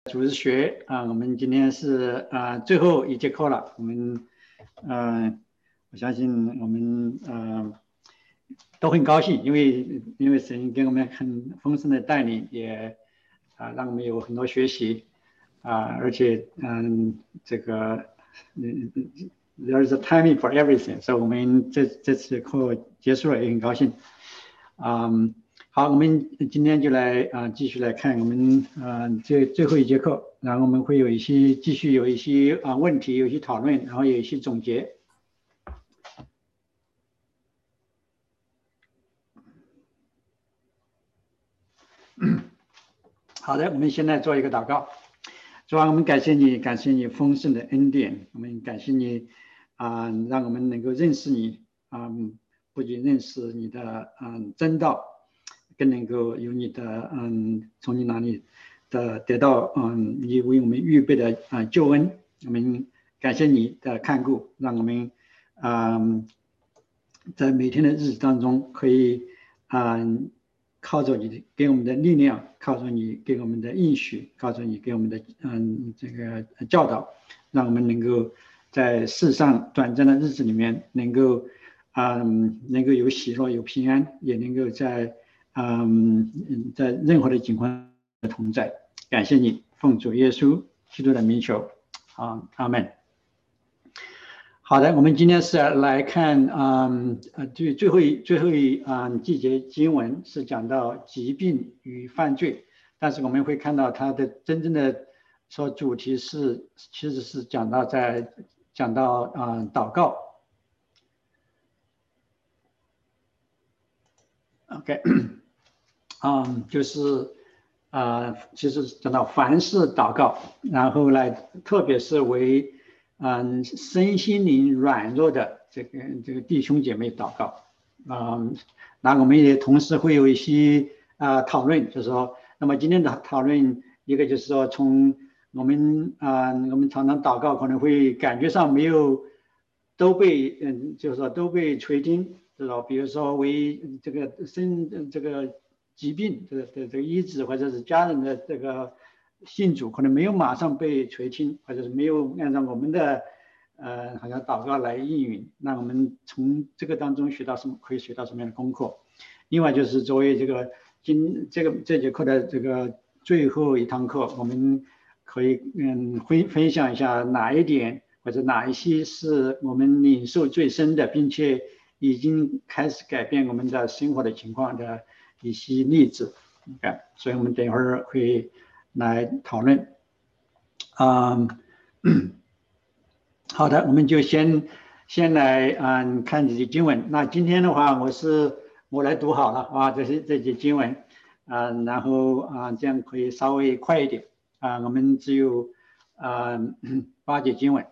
主日学我们今天是最后一节课了。我相信我们都很高兴，因为神给我们很丰盛的带领，也让我们有很多学习而且这个there is a timing for everything， 所以我们这次课结束了，也很高兴。好，我们今天就来继续来看我们最后一节课，然后我们会继续有一些问题，有一些讨论，然后有一些总结。好的，我们现在做一个祷告。主啊，我们感谢你丰盛的恩典，我们感谢你让我们能够认识你不仅认识你的真道，更能够有你的从你那里的得到你为我们预备的救恩。我们感谢你的看顾，让我们在每天的日子当中可以靠着你给我们的力量，靠着你给我们的应许，靠着你给我们的这个教导，让我们能够在世上短暂的日子里面能够有喜乐有平安，也能够在任何的情况同在。感谢你，奉主耶稣基督的名求，阿们。好的，我们今天是来看最后一季节经文是讲到疾病与犯罪，但是我们会看到它的真正的主题其实是讲到祷告。OK， 就是其实讲到凡事祷告，然后呢，特别是为身心灵软弱的这个弟兄姐妹祷告那我们也同时会有一些讨论，就是说，那么今天的讨论一个就是说，从我们常常祷告可能会感觉上没有都被就是说都被垂听，是吧？比如说为这个疾病这个医治，或者是家人的这个信主可能没有马上被垂听，或者是没有按照我们的好像祷告来应允。那我们从这个当中可以学到什么样的功课？另外就是作为这节课的这个最后一堂课，我们可以分享一下哪一点或者哪一些是我们领受最深的，并且已经开始改变我们的生活的情况的一些例子。所以我们等一会儿会来讨论。好的，我们就先来看这些经文。那今天的话，我来读好了这些经文然后这样可以稍微快一点我们只有8节经文。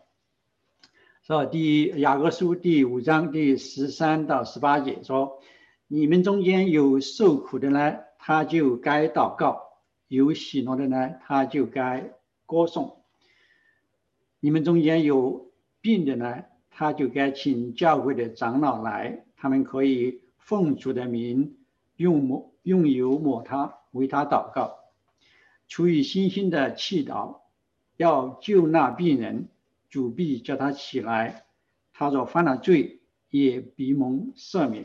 雅各书第5章第13到18节说：你们中间有受苦的呢，他就该祷告；有喜乐的呢，他就该歌颂。你们中间有病的呢，他就该请教会的长老来，他们可以奉主的名用油抹他，为他祷告。出于信心的祈祷，要救那病人，主必叫他起来，他若犯了罪，也必蒙赦免。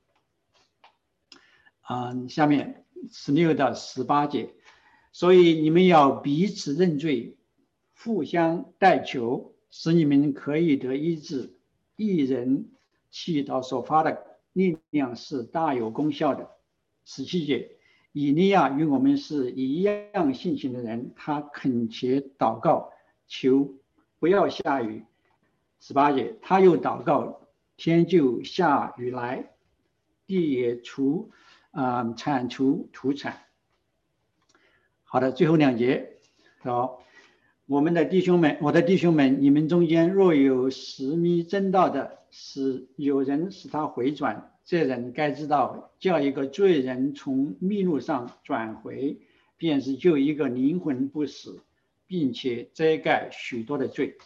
下面16到18节，所以你们要彼此认罪，互相代求，使你们可以得医治。一人祈祷所发的力量是大有功效的。17节，以利亚与我们是一样性情的人，他恳切祷告，求不要下雨。18节，他又祷告，天就下雨来，地也产出土产。好的，最后2节我的弟兄们，你们中间若有实迷真道的，有人使他回转，这人该知道，叫一个罪人从迷路上转回，便是救一个灵魂不死，并且遮盖许多的罪。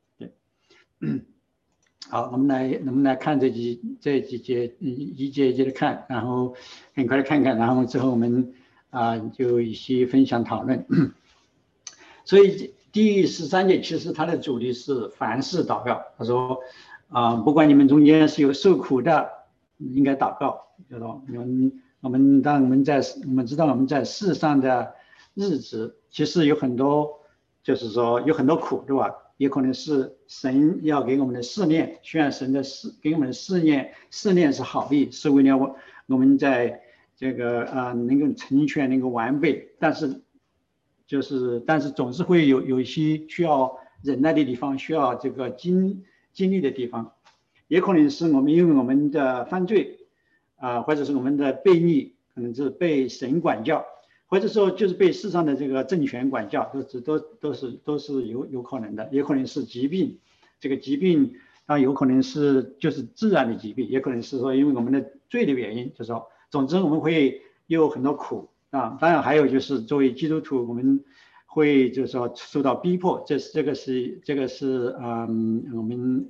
好，我们来看这几节，一节一节的看，然后很快的看看，然后之后我们就一些分享讨论。 所以第13节其实它的主题是凡事祷告。他说不管你们中间是有受苦的，应该祷告。就是说我们知道我们在世上的日子，其实有很多，就是说有很多苦，对吧？也可能是神要给我们的试炼，虽然神的给我们的试炼是好意，是为了我们在这个能够成全，能够完备，但是总是会有一些需要忍耐的地方，需要这个经历的地方，也可能是我们因为我们的犯罪或者是我们的悖逆，可能是被神管教，或者说就是被世上的这个政权管教，都是有可能的，也可能是疾病，这个疾病有可能是就是自然的疾病，也可能是说因为我们的罪的原因，就是说，总之我们会有很多苦当然还有就是作为基督徒，我们会就是说受到逼迫，这个是我们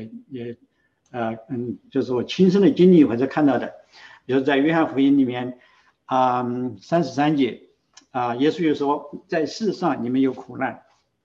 就是我亲身的经历或者看到的，比如在约翰福音里面33节耶稣就说在世上你们有苦难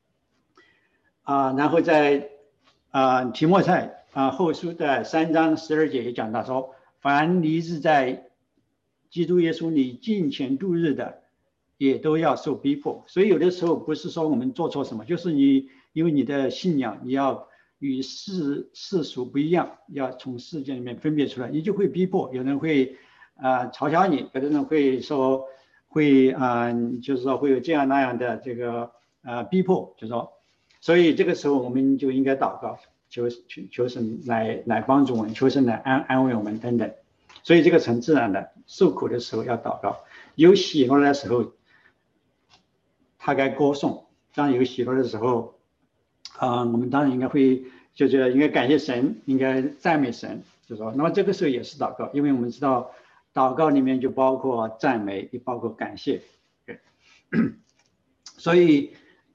然后在提摩太后书的3章12节也讲到说，凡立志在基督耶稣里敬虔度日的，也都要受逼迫。所以有的时候不是说我们做错什么，就是因为你的信仰你要与世俗不一样，要从世界里面分别出来，你就会逼迫。有人会嘲笑你，有的人会说就是说会有这样那样的这个逼迫，就是说，所以这个时候我们就应该祷告，求神来帮助我们，求神来安慰我们等等。所以这个很自然的，受苦的时候要祷告，有喜乐的时候他该歌颂，当有喜乐的时候我们当然应该应该感谢神，应该赞美神，就说那么这个时候也是祷告，因为我们知道祷告里面就包括赞美，也包括感谢。所以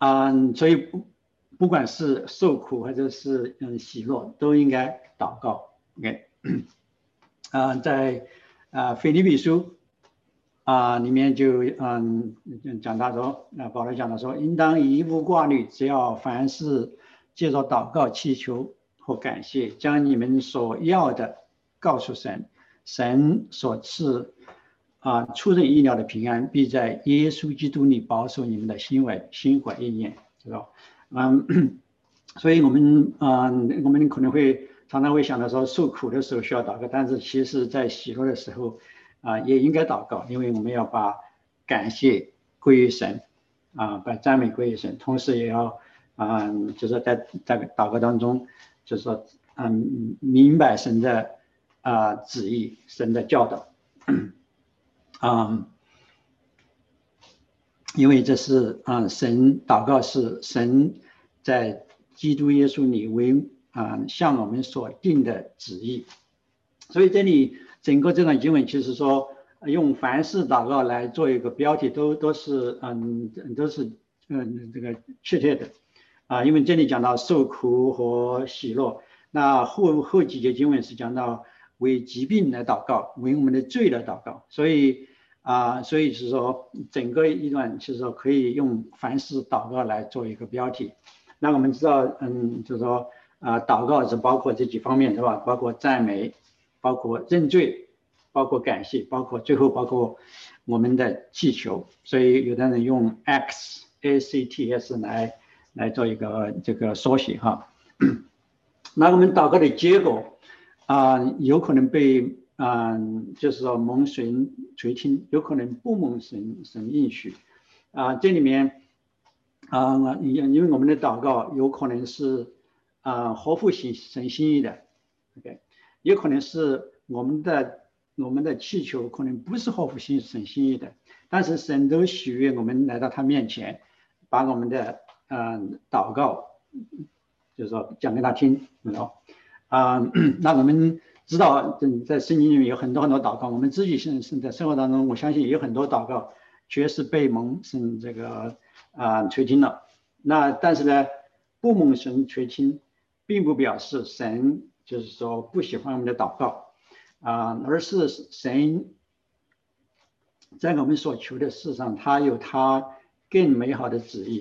不管是受苦或者是喜乐，都应该祷告。OK。在腓立比书里面就讲到说，保罗讲到说，应当一无挂虑，只要凡事借着祷告、祈求和感谢，将你们所要的告诉神，神所赐出人意料的平安，必在耶稣基督里保守你们的心怀意念，知道？所以我们可能常常会想到说，受苦的时候需要祷告，但是其实在喜乐的时候也应该祷告，因为我们要把感谢归于神把赞美归于神，同时也要就是在祷告当中，就是说明白神的旨意，神的教导因为这是神祷告是神在基督耶稣里为向我们所定的旨意，所以这里整个这段经文其实说用凡事祷告来做一个标题，都是这个确切的因为这里讲到受苦和喜乐，那后几节经文是讲到为疾病来祷告，为我们的罪来祷告，所以是说整个一段其实说可以用凡事祷告来做一个标题。那我们知道就是说祷告是包括这几方面，是吧？包括赞美，包括认罪，包括感谢，最后包括我们的祈求。所以有的人用 ACTS 来做一个这个缩写哈。那我们祷告的结果有可能被就是说蒙神垂听，有可能不蒙神应许这里面因为我们的祷告有可能是合乎神心意的 ，OK， 也可能是我们的祈求可能不是合乎神心意的，但是神都喜悦我们来到他面前，把我们的祷告就是说讲给他听，那我们知道在圣经里面有很多祷告，我们自己在生活当中，我相信也有很多祷告确实被蒙神这个垂听了。那但是呢，不蒙神垂听，并不表示神就是说不喜欢我们的祷告而是神在我们所求的事上，他有他更美好的旨意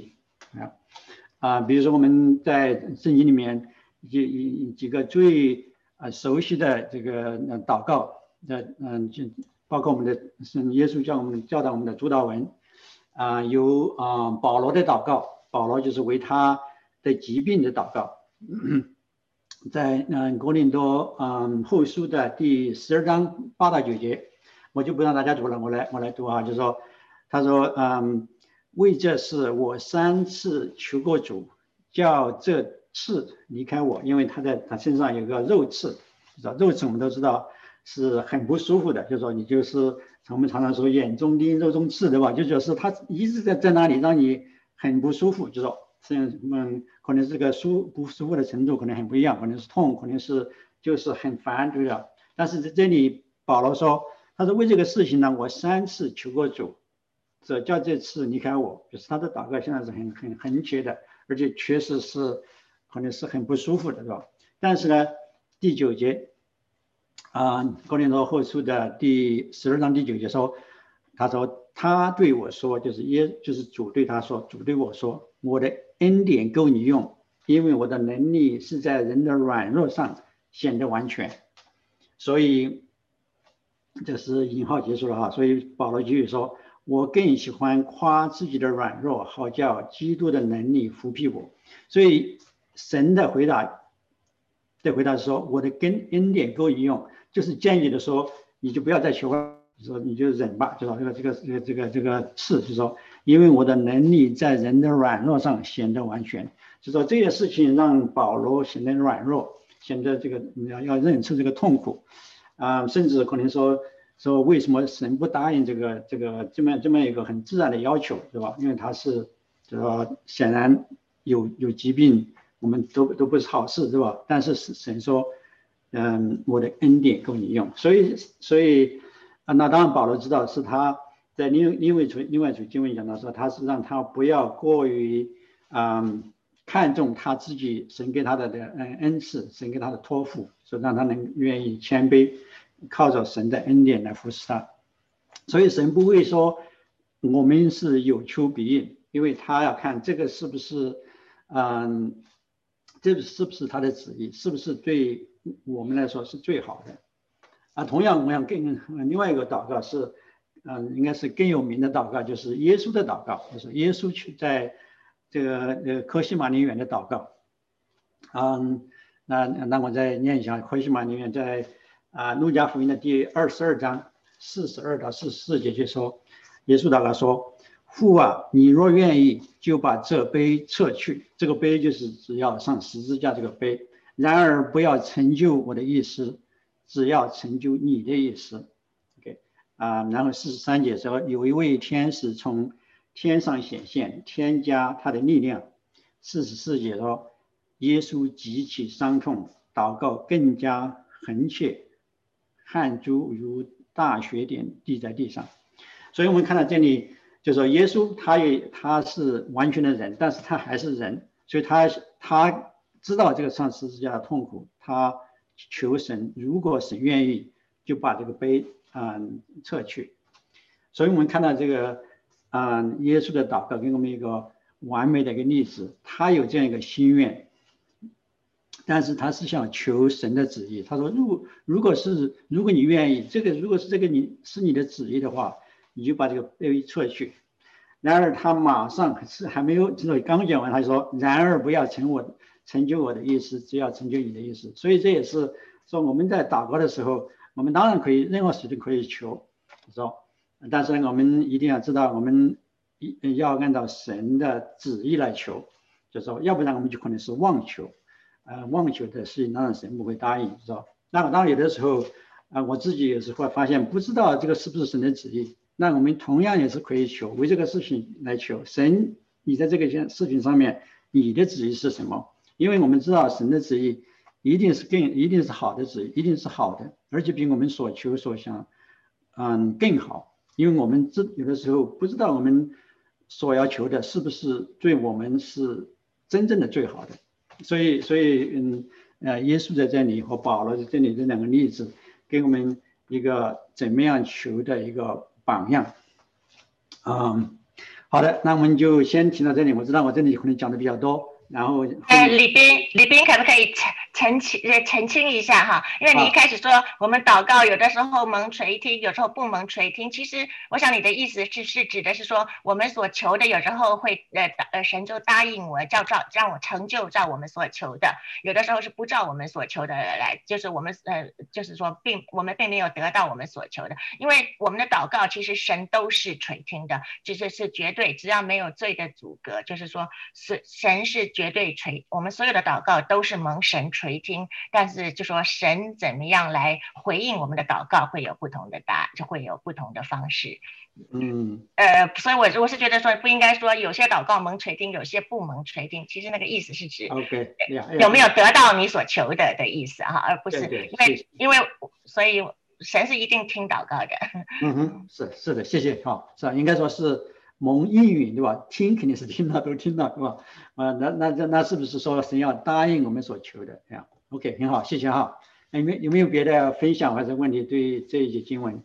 比如说我们在圣经里面几个最熟悉的这个祷告就包括我们的耶稣教导我们的主祷文有保罗的祷告，保罗就是为他的疾病的祷告，在哥林多后书的第12章8到9节，我就不让大家读了，我来读就是说，他说为这事我3次求过主，叫这刺离开我，因为他身上有个肉刺，肉刺我们都知道是很不舒服的，就是说你就是我们常常说眼中钉肉中刺，对吧？就是他一直在那里让你很不舒服，就是说可能这个不舒服的程度可能很不一样，可能是痛，可能是就是很烦，对吧？但是在这里保罗说，他说为这个事情呢，我3次求过主，叫这次离开我，就是他的祷告现在是很切的，而且确实是可能是很不舒服的，是吧？但是呢，第9节哥林多后书的第12章第9节说，他说他对我说，就是主对他说，主对我说，我的恩典够你用，因为我的能力是在人的软弱上显得完全。所以这是引号结束了所以保罗继续说，我更喜欢夸自己的软弱，好叫基督的能力扶庇我。所以神的回答是说，我的恩典够你用，就是建议的说，你就不要再求了，说你就忍吧，就说这个事，就是说，因为我的能力在人的软弱上显得完全，就说这些事情让保罗显得软弱，显得这个要认出这个痛苦甚至可能说为什么神不答应这么一个很自然的要求，对吧？因为他是显然有疾病，我们都不是好事，对吧？但是神说我的恩典够你用，所以那当然保罗知道是他在另外一处经文讲到说，他是让他不要过于看重他自己神给他的恩赐，神给他的托付，所以让他能愿意谦卑，靠着神的恩典来服侍他。所以神不会说我们是有求必应，因为他要看这个是不是这是不是他的旨意，是不是对我们来说是最好的同样我想另外一个祷告是应该是更有名的祷告，就是耶稣的祷告，就是耶稣去在这个客西马尼园的祷告那我再念一下客西马尼园在路加福音的第22章42到44节就说，耶稣祷告说，父啊，你若愿意，就把这杯撤去，这个杯就是只要上十字架这个杯，然而不要成就我的意思，只要成就你的意思。然后43节说，有一位天使从天上显现，添加他的力量。44节说，耶稣极其伤痛，祷告更加恳切，汗珠如大雪点滴在地上。所以我们看到这里就说，耶稣他是完全的人，但是他还是人，所以他知道这个上十字架的痛苦，他求神，如果神愿意，就把这个杯撤去。所以我们看到这个耶稣的祷告给我们一个完美的一个例子，他有这样一个心愿，但是他是想求神的旨意。他说如果你愿意，如果是你的旨意的话，你就把这个杯撤去。然而他马上是还没有刚讲完，他说然而不要成就我的意思，只要成就你的意思。所以这也是说我们在祷告的时候，我们当然可以任何事情可以求，但是呢，我们一定要知道，我们要按照神的旨意来求，就是说，要不然我们就可能是妄求，妄求的事情当然神不会答应，那当然有的时候我自己也是会发现不知道这个是不是神的旨意，那我们同样也是可以求，为这个事情来求神，你在这个事情上面你的旨意是什么？因为我们知道神的旨意一定是好的旨意，一定是好的，而且比我们所求所想更好。因为我们有的时候不知道我们所要求的是不是对我们是真正的最好的，所以耶稣在这里和保罗在这里这两个例子给我们一个怎么样求的一个榜样好的，那我们就先停到这里。我知道我这里可能讲的比较多，然后后面李斌可不可以澄清一下哈？因为你一开始说我们祷告有的时候蒙垂听，有时候不蒙垂听。其实我想你的意思是指的是说我们所求的有时候会神就答应我，让我成就照我们所求的，有的时候是不照我们所求的来，就是我们就是说我们并没有得到我们所求的，因为我们的祷告其实神都是垂听的，是绝对，只要没有罪的阻隔，就是说神是绝对我们所有的祷告都是蒙神垂听，但是就说神怎么样来回应我们的祷告，会有不同的就会有不同的方式。所以我是觉得说不应该说有些祷告蒙垂听，有些不蒙垂听。其实那个意思是指 OK 有没有得到你所求的意思哈，而不是对因为所以神是一定听祷告的。 是的，谢谢哈，是吧？应该说是蒙应允对吧？听肯定是听到都听到对吧？那是不是说神要答应我们所求的？OK 很好，谢谢哈。有没有别的分享或者问题对这一节经文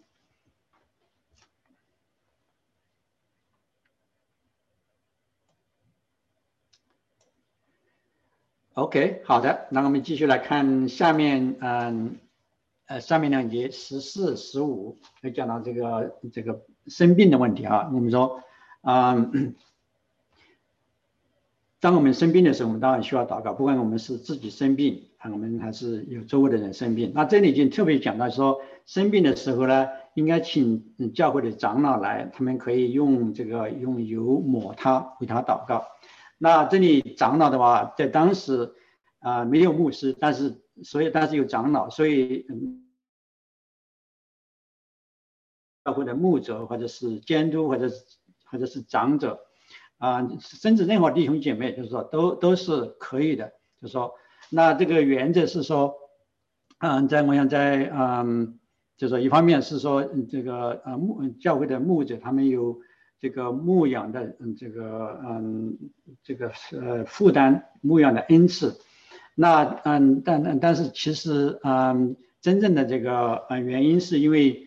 ？OK 好的，那我们继续来看下面上面2节14、15就讲到这个生病的问题啊。我们说当我们生病的时候，我们当然需要祷告，不管我们是自己生病我们还是有周围的人生病。那这里已经特别讲到说，生病的时候呢，应该请教会的长老来，他们可以用油抹他，为他祷告。那这里长老的话，在当时没有牧师，但是有长老，所以教会的牧者或者是监督或者是长者甚至任何弟兄姐妹，就是说都是可以的。就是说，那这个原则是说，我想就是说一方面是说这个教会的牧者他们有这个牧养的负担，牧养的恩赐。那但是其实真正的这个原因是因为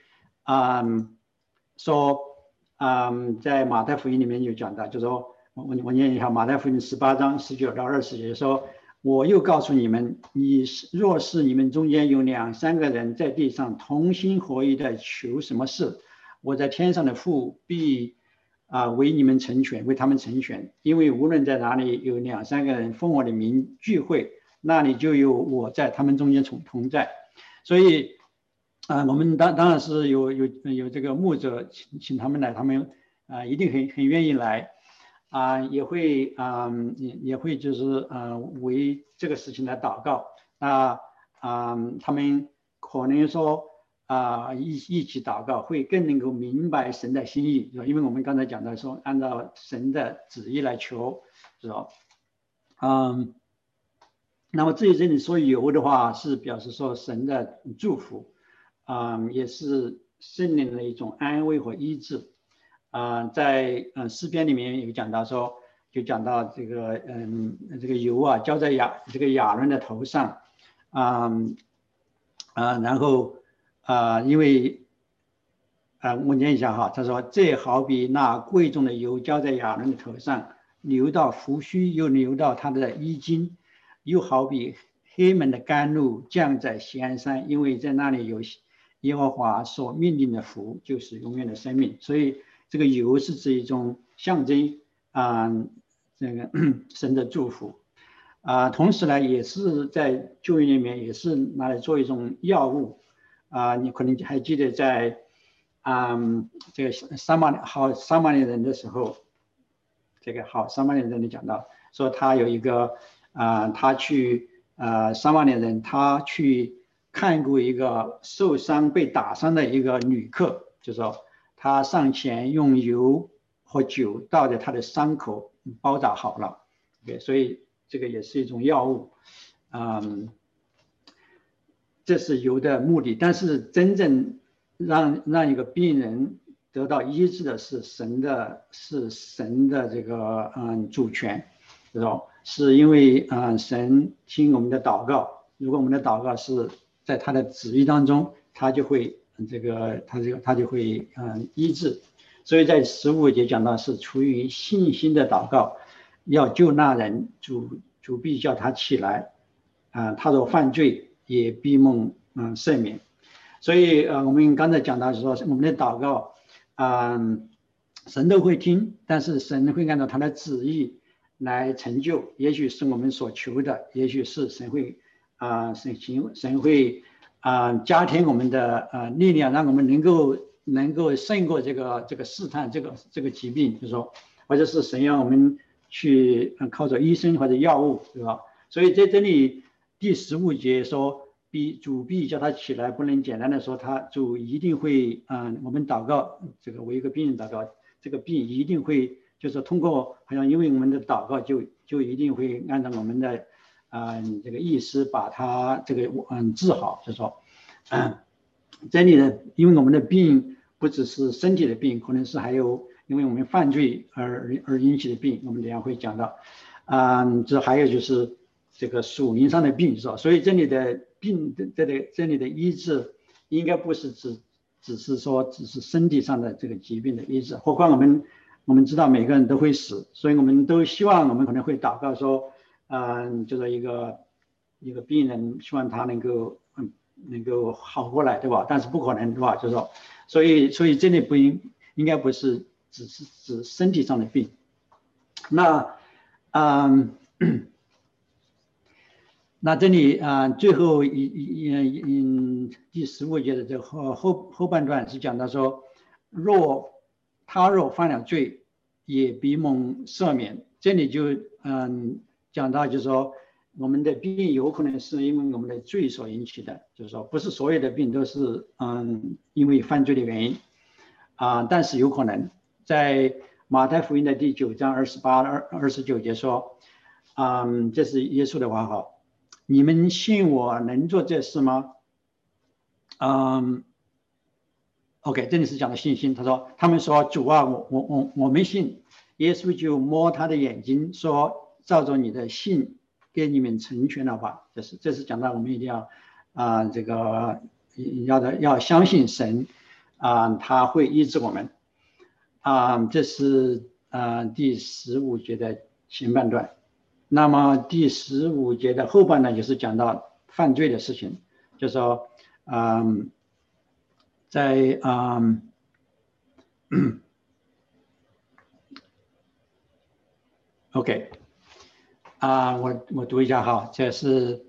说在马太福音里面有讲到，就是说我念一下马太福音18章19到20节说，我又告诉你们，若是你们中间有2、3个人在地上同心合意的求什么事，我在天上的父必为你们成全，为他们成全。因为无论在哪里有2、3个人奉我的名聚会，那里就有我在他们中间同在。所以我们当然是有这个牧者请他们来，他们一定很愿意来也会就是为这个事情来祷告。那他们可能说一起祷告会更能够明白神的心意，因为我们刚才讲到说按照神的旨意来求，是吧？那么至于这里说油的话，是表示说神的祝福也是圣灵的一种安慰和医治在诗篇里面有讲到说，就讲到这个这个油浇在亚伦的头上然后因为我念一下哈，他说这好比那贵重的油浇在亚伦的头上，流到胡须，又流到他的衣襟，又好比黑门的甘露降在锡安山，因为在那里有耶和华所命令的福，就是永远的生命。所以这个油是指一种象征这个神的祝福同时呢，也是在旧约里面也是拿来做一种药物你可能还记得在这个撒玛利亚人的时候，这个撒玛利亚人里讲到说他有一个他去撒玛利亚人，他去看过一个受伤被打伤的一个旅客，就说他上前用油和酒倒在他的伤口包扎好了。对，所以这个也是一种药物这是油的目的。但是真正让一个病人得到医治的是神的这个主权，是因为神听我们的祷告，如果我们的祷告是在他的旨意当中，他就会医治。 所以在15节讲到是出于信心的祷告，要救那人，主必叫他起来，他若犯罪也必蒙赦免。所以我们刚才讲到说我们的祷告神都会听，但是神会按照他的旨意来成就，也许是我们所求的，也许是神会神会加添我们的力量，让我们能够胜过这个试探，这个疾病，就是说，或者是神让我们去靠着医生或者药物，对吧？所以在这里第15节说主必叫他起来，不能简单的说主一定会我们祷告这个为一个病人祷告，这个病一定会就是通过好像因为我们的祷告就一定会按照我们的这个意思把他这个治好，就是说这里的因为我们的病不只是身体的病，可能是还有因为我们犯罪而引起的病，我们等一下会讲到这还有就是这个属灵上的病，是吧？所以这里的病这里的医治应该不是只是身体上的这个疾病的医治，何况我们知道每个人都会死，所以我们都希望我们可能会祷告说就是一个病人希望他能够好过来，对吧？但是不可能，对吧？就是说所以这里应该不是只是指身体上的病。那那这里最后第15节的这后半段是讲到说，他若犯了罪，也必蒙赦免。这里就讲到就是说，我们的病有可能是因为我们的罪所引起的，就是说不是所有的病都是因为犯罪的原因但是有可能在马太福音的第9章28、29节说这是耶稣的话哈。你们信我能做这事吗？OK， 这里是讲的信心。他们说主啊，我们信。耶稣就摸他的眼睛说，照着你的信给你们成全了吧。这是讲到我们一定要这个要相信神他会医治我们这是第15节的前半段。那么第15节的后半段就是讲到犯罪的事情，就是说在OK 我读一下哈，这是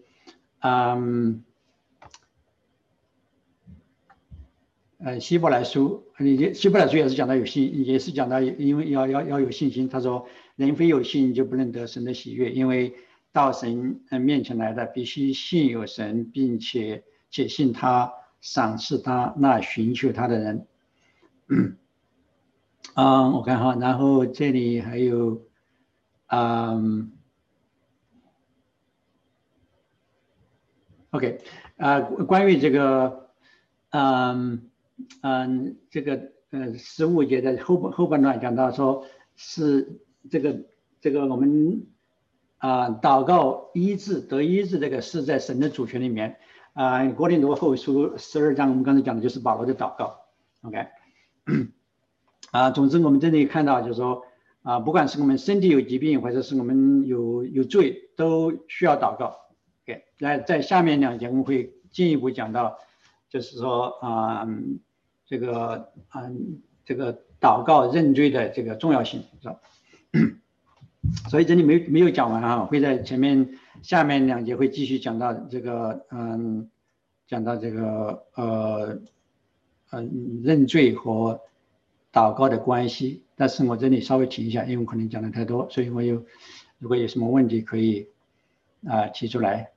希伯来书也是讲到有信，也是讲到因为要有信心。他说人非有信就不能得神的喜悦，因为到神面前来的必须信有神，并且信他赏赐他那寻求他的人。我看哈，然后这里还有OK 关于这个这个15节的后半段讲到说是这个我们祷告医治得医治，这个是在神的主权里面哥林多后书12章我们刚才讲的就是保罗的祷告 OK 总之我们这里看到就是说不管是我们身体有疾病或者是我们有罪都需要祷告 OK 在下面2节我们会进一步讲到就是说这个祷告认罪的这个重要性是吧所以这里没有讲完会在下面2节会继续讲到这个讲到这个认罪和祷告的关系，但是我这里稍微停一下，因为我可能讲的太多，所以如果有什么问题可以提出来。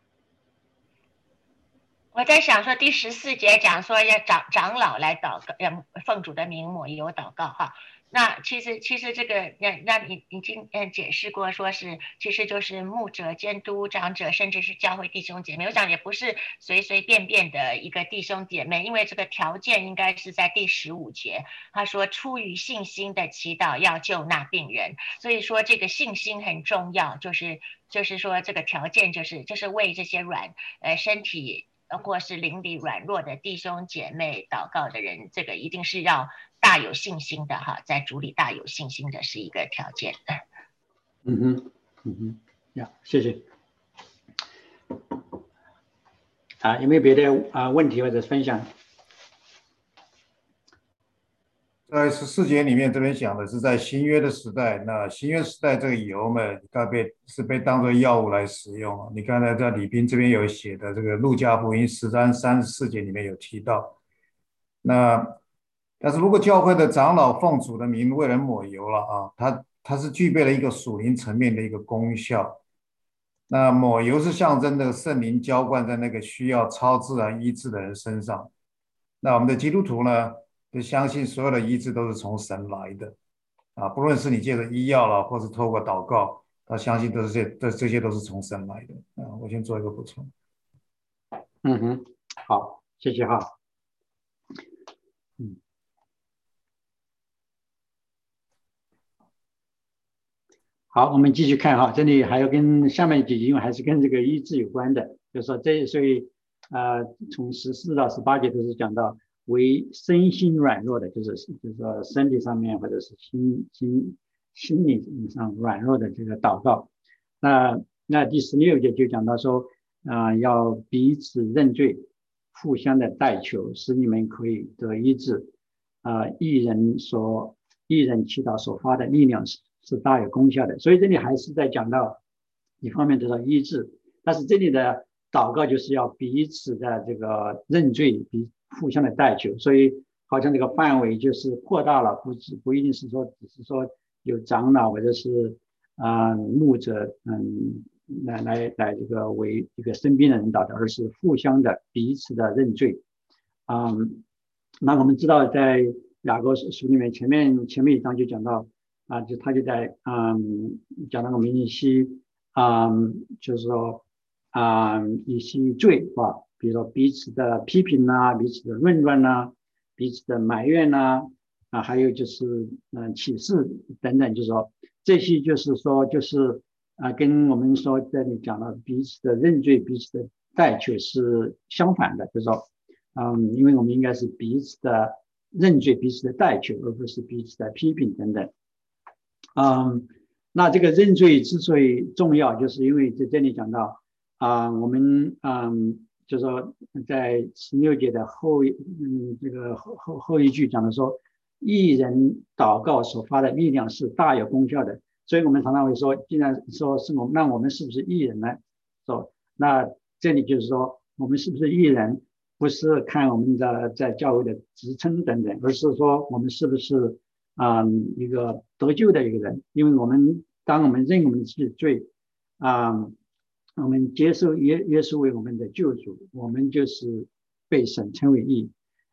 我在想说第14节讲说要长老来祷告，要奉主的名抹油祷告哈。那其实这个那你已经解释过，说是其实就是牧者、监督、长者，甚至是教会弟兄姐妹。我想也不是随随便便的一个弟兄姐妹，因为这个条件应该是在第15节，他说出于信心的祈祷要救那病人，所以说这个信心很重要，就是说这个条件就是为这些身体或是灵里软弱的弟兄姐妹祷告的人，这个一定是要大有信心的哈，在主里大有信心的是一个条件。 谢谢。有没有别的问题或者分享？ 在14节里面，这边讲的是在新约的时代，那新约时代这个油呢，被当作药物来使用。你刚才在李斌这边有写的这个路加福音10章34节里面有提到。但是如果教会的长老奉主的名为人抹油了啊，它是具备了一个属灵层面的一个功效。那抹油是象征的圣灵浇灌在那个需要超自然医治的人身上。那我们的基督徒呢，就相信所有的医治都是从神来的不论是你借着医药了，或是透过祷告，他相信这些都是从神来的我先做一个补充。 好，谢谢哈。好，我们继续看哈，这里还有跟下面几节，因为还是跟这个医治有关的，就是说所以从14到18节都是讲到为身心软弱的，就是说身体上面或者是心理上软弱的这个祷告。那第16节就讲到说要彼此认罪，互相的代求，使你们可以得医治。义人祈祷所发的力量是大有功效的。所以这里还是在讲到一方面得到医治，但是这里的祷告就是要彼此的这个认罪，互相的代求。所以好像这个范围就是扩大了，不一定是说只是说有长老或者是牧者来这个为这个生病的人祷告，而是互相的彼此的认罪。那我们知道在雅各书里面前面一章就讲到他就在讲那个民西就是说一些罪比如说彼此的批评彼此的论断彼此的埋怨还有就是启示等等，就是说这些就是说就是跟我们说这里讲到彼此的认罪彼此的代求是相反的，就是说因为我们应该是彼此的认罪彼此的代求，而不是彼此的批评等等。那这个认罪之所以重要，就是因为在这里讲到我们就是说在16节的后一句讲的说，义人祷告所发的力量是大有功效的。所以我们常常会说，既然说是那我们是不是义人呢？那这里就是说我们是不是义人，不是看我们的在教会的职称等等，而是说我们是不是一个得救的一个人。因为当我们认我们自己的罪我们接受耶稣为我们的救主，我们就是被神称为义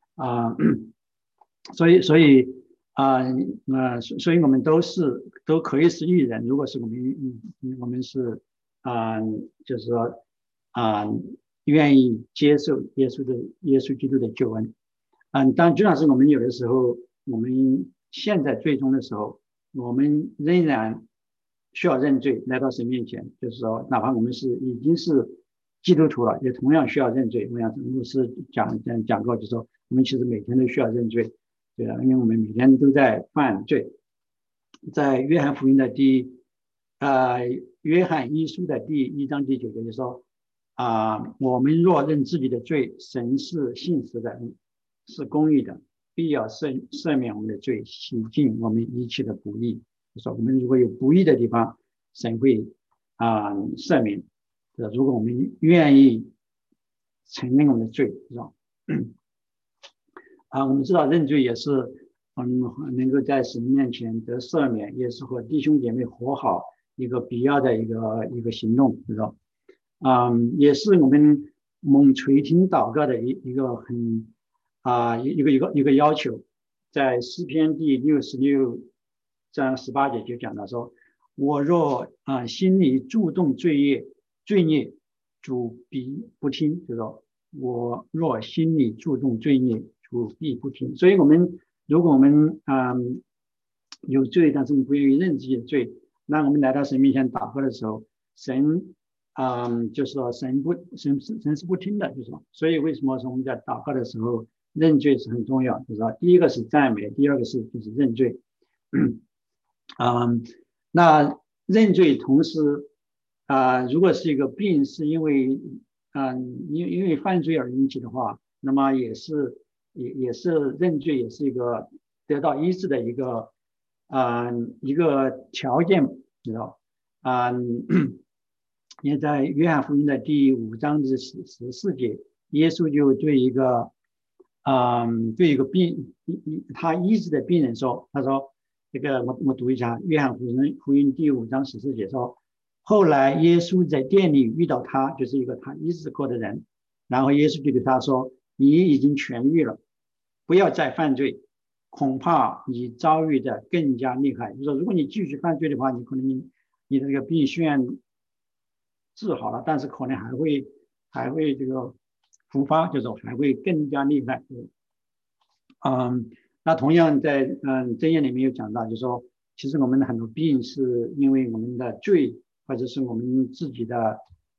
所以我们都可以是义人。如果是我们是就是说愿意接受耶稣基督的救恩。当然，就像是我们有的时候，我们现在最终的时候，我们仍然需要认罪，来到神面前。就是说，哪怕我们已经是基督徒了，也同样需要认罪。我想牧师讲过，就是说我们其实每天都需要认罪，对因为我们每天都在犯罪。在约翰福音的约翰一书的第1章第9节就说我们若认自己的罪，神是信实的，是公义的，必要赦免我们的罪，洗净我们一切的不义。就说我们如果有不义的地方，神会赦免。如果我们愿意承认我们的罪，是吧？我们知道认罪也是能够在神面前得赦免，也是和弟兄姐妹和好一个必要的一个行动，是吧？也是我们垂听祷告的一个很一个要求。在诗篇第66章18节就讲到说，我若心里注重罪孽，主必不听。就说我若心里注重罪孽，主必不听。所以如果我们有罪，但是我们不愿意认自己的罪，那我们来到神面前祷告的时候，神就是说神是不听的，就是说。所以为什么说我们在祷告的时候认罪是很重要，就是说第一个是赞美，第二个就是认罪。那认罪同时如果是一个病是因为因为犯罪而引起的话，那么也是认罪，也是一个得到医治的一个条件，知道也在约翰福音的第5章的14节，耶稣就对一个病他医治的病人说，他说这个我读一下，约翰福音第5章14节说，后来耶稣在店里遇到他，就是一个他医治过的人，然后耶稣就对他说，你已经痊愈了，不要再犯罪，恐怕你遭遇的更加厉害。就是说如果你继续犯罪的话，你可能你的这个病虽然治好了，但是可能还会这个复发，就是还会更加厉害。那同样在箴言里面有讲到，就是说其实我们的很多病是因为我们的罪，或者是我们自己的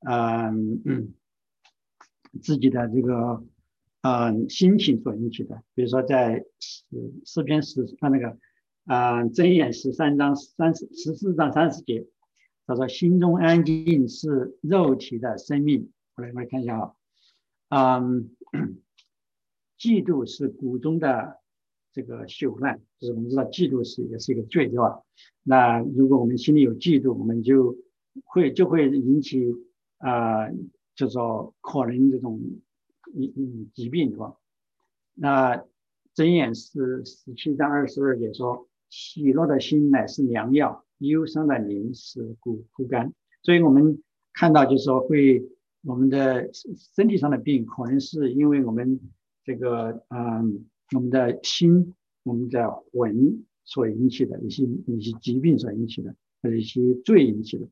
这个心情所引起的。比如说在诗篇箴言13章14章30节，他说心中安静是肉体的生命。我来看一下嫉妒是骨中的这个朽烂，就是我们知道嫉妒也是一个罪，对吧？那如果我们心里有嫉妒，我们就会引起就是说可能这种疾病，对吧？那箴言是17章22节说，喜乐的心乃是良药，忧伤的灵使骨枯干。所以我们看到就是说我们的身体上的病可能是因为我们这个我们的心，我们的魂所引起的一些疾病所引起的，或者一些罪引起的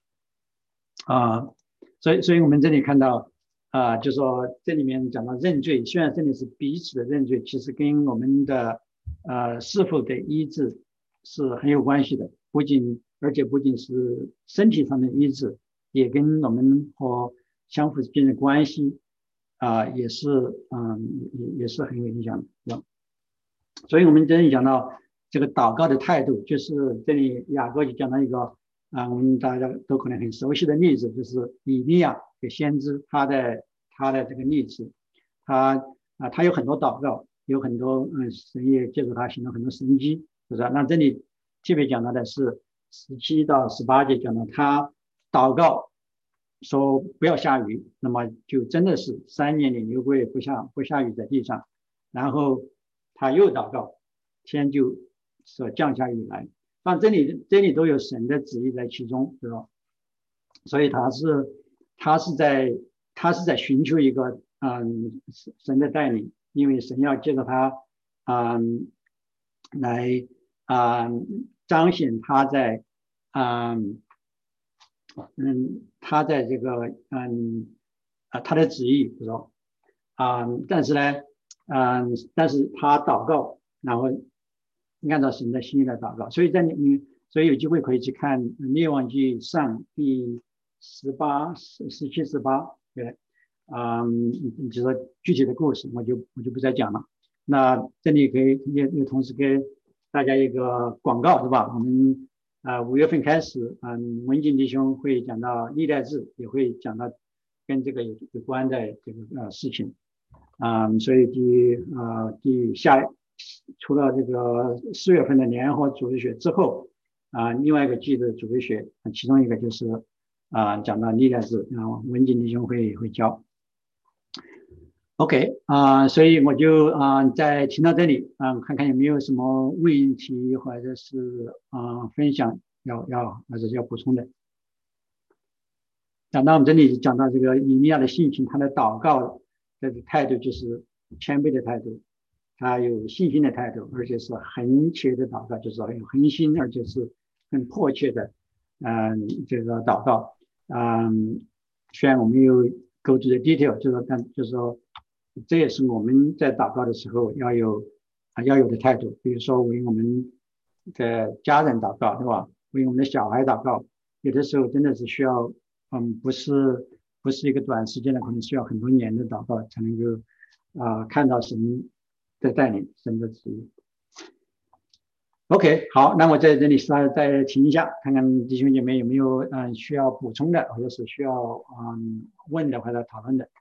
所以我们这里看到就说这里面讲到认罪，虽然这里是彼此的认罪，其实跟我们的是否的医治是很有关系的，而且不仅是身体上的医治，也跟我们和相互之间的关系也是很有影响的。所以我们这里讲到这个祷告的态度，就是这里雅各就讲到一个我们大家都可能很熟悉的例子，就是以利亚给先知他的这个例子，他有很多祷告，有很多神也借助他行了很多神迹，是不是？那这里特别讲到的是17到18节，讲到他祷告说不要下雨，那么就真的是3年里牛龟不下雨在地上，然后他又祷告，天就降下雨来。但这里都有神的旨意在其中，对吧？所以他是在寻求一个神的带领，因为神要借着他来彰显他在这个他的旨意，对吧？但是呢但是他祷告，然后按照神的心意来祷告，所以所以有机会可以去看《列王记上》第17、18，对，就是说具体的故事我就不再讲了。那这里也同时给大家一个广告，对吧？我们5月份开始，文景弟兄会讲到历代志，也会讲到跟这个有关的这个事情。所以除了这个4月份的联合主日学之后，另外一个季的主日学，其中一个就是讲到历代志，然后文景弟兄会教。OK 所以我就再听到这里看看有没有什么问题或者是分享或者是要补充的。讲到我们这里讲到这个以利亚的性情，他的祷告的态度就是谦卑的态度，他有信心的态度，而且是恒切的祷告，就是很有恒心，而且是很迫切的这个祷告。虽然我们有 go to the detail， 就是说这也是我们在祷告的时候要有的态度。比如说为我们的家人祷告，对吧？为我们的小孩祷告，有的时候真的是需要不是一个短时间的，可能需要很多年的祷告才能够看到神的带领，神的旨意。OK， 好，那我在这里再停一下，看看弟兄姐妹有没有需要补充的，或者是需要问的或者讨论的。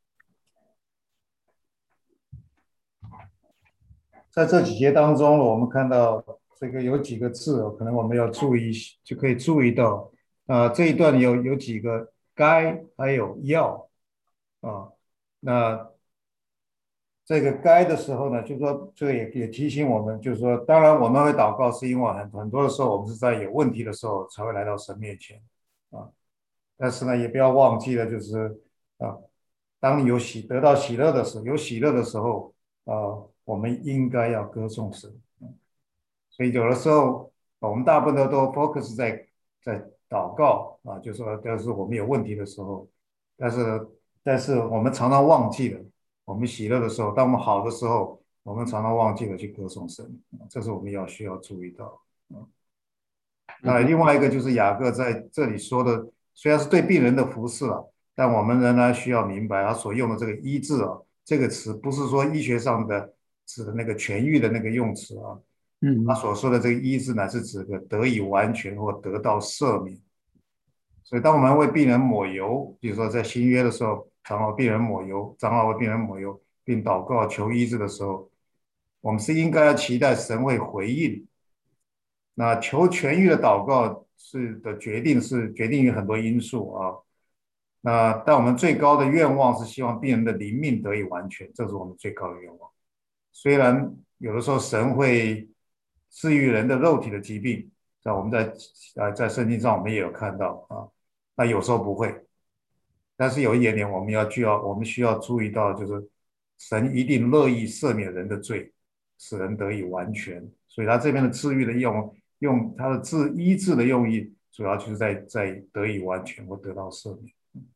在这几节当中，我们看到这个有几个字，可能我们要注意，就可以注意到，这一段有几个该还有要那这个该的时候呢，就是说这个也提醒我们，就是说，当然我们会祷告，是因为很多的时候我们是在有问题的时候才会来到神面前但是呢，也不要忘记了，就是当你得到喜乐的时候，有喜乐的时候我们应该要歌颂神。所以有的时候我们大部分都 focus 在祷告就是说，就是我们有问题的时候，但是我们常常忘记了。我们喜乐的时候，当我们好的时候，我们常常忘记了去歌颂神，这是我们需要注意到。那另外一个就是雅各在这里说的，虽然是对病人的服侍但我们仍然需要明白他所用的这个医治这个词不是说医学上的指的那个痊愈的那个用词他所说的这个医治呢，是指的得以完全或得到赦免。所以当我们为病人抹油，比如说在新约的时候，长老病人抹油，长老为病人抹油，并祷告求医治的时候，我们是应该要期待神会回应。那求痊愈的祷告决定于很多因素但我们最高的愿望是希望病人的灵命得以完全，这是我们最高的愿望。虽然有的时候神会治愈人的肉体的疾病，我们在圣经上我们也有看到那有时候不会，但是有一点我们需要注意到，就是神一定乐意赦免人的罪，使人得以完全。所以他这边的治愈的用他的医治的用意，主要就是在得以完全或得到赦免。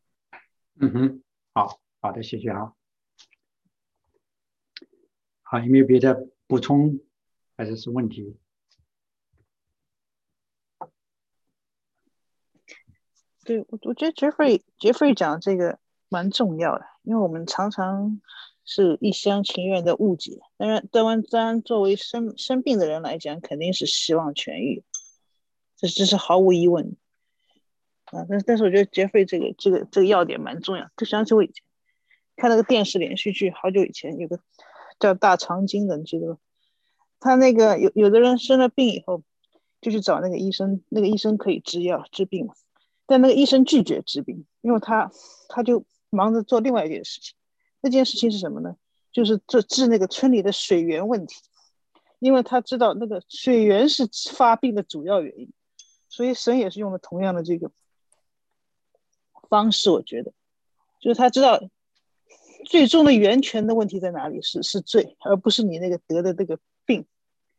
好的，谢谢好，有没有别的补充还是问题？ 对，我觉得 Jeffrey 讲这个蛮重要的，因为我们常常是一厢情愿的误解。当然作为生病的人来讲，肯定是希望痊愈，这是毫无疑问但是我觉得 Jeffrey 这个要点蛮重要。就想起我以前看那个电视连续剧，好久以前有个叫大长今的，你知道吗？他那个有的人生了病以后，就去找那个医生，那个医生可以治病嘛。但那个医生拒绝治病，因为他就忙着做另外一件事情。那件事情是什么呢？就是治那个村里的水源问题，因为他知道那个水源是发病的主要原因，所以神也是用了同样的这个方式。我觉得就是他知道最终的源泉的问题在哪里，是罪，而不是你那个得的这个病。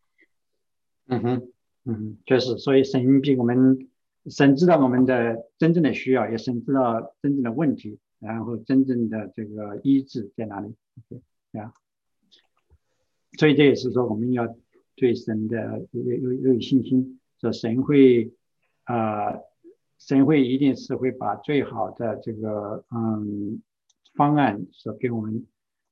确实，所以神知道我们的真正的需要，也神知道真正的问题，然后真正的这个医治在哪里。所以这也是说我们要对神的有信心，说神会一定是会把最好的这个方案所给我们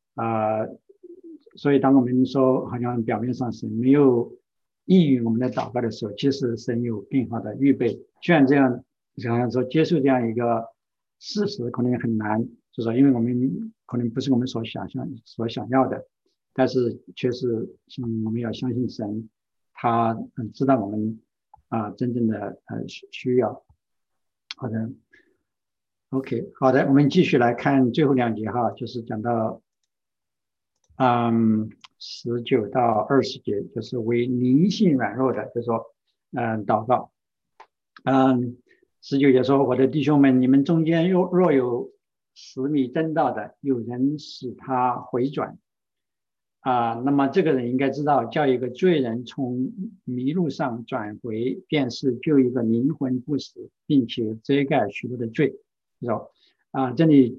所以当我们说好像表面上神没有应允我们的祷告的时候，其实神有更好的预备。虽然这样好像说接受这样一个事实可能很难，就是说因为我们可能不是我们所想要的，但是确实我们要相信神，他知道我们真正的需要。好的 OK 好的，我们继续来看最后2节就是讲到19到20节，就是为灵性软弱的，就是说祷告。19节说，我的弟兄们，你们中间若有10米正道的，有人使他回转那么这个人应该知道，叫一个罪人从迷路上转回，便是救一个灵魂不死，并且遮盖许多的罪。这里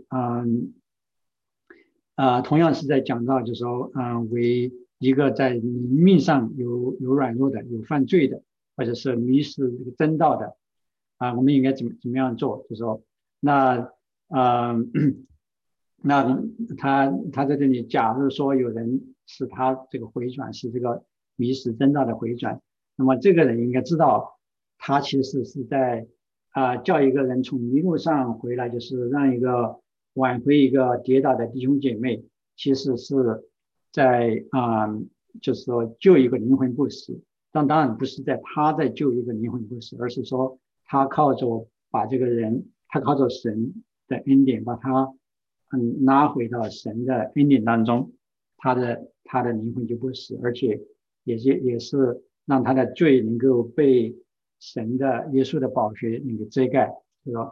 同样是在讲到，就是说为一个在灵命上有软弱的，有犯罪的，或者是迷失这个真道的我们应该怎么样做？就是说那他在这里，假如说有人使他这个回转，使这个迷失真道的回转。那么这个人应该知道，他其实是在叫一个人从迷路上回来，就是让一个挽回一个跌倒的弟兄姐妹，其实是在就是说救一个灵魂不死。但当然不是他在救一个灵魂不死，而是说他靠着把这个人，他靠着神的恩典把他拉回到神的恩典当中，他的灵魂就不死，而且也是让他的罪能够被神的耶稣的宝血那个遮盖，是吧？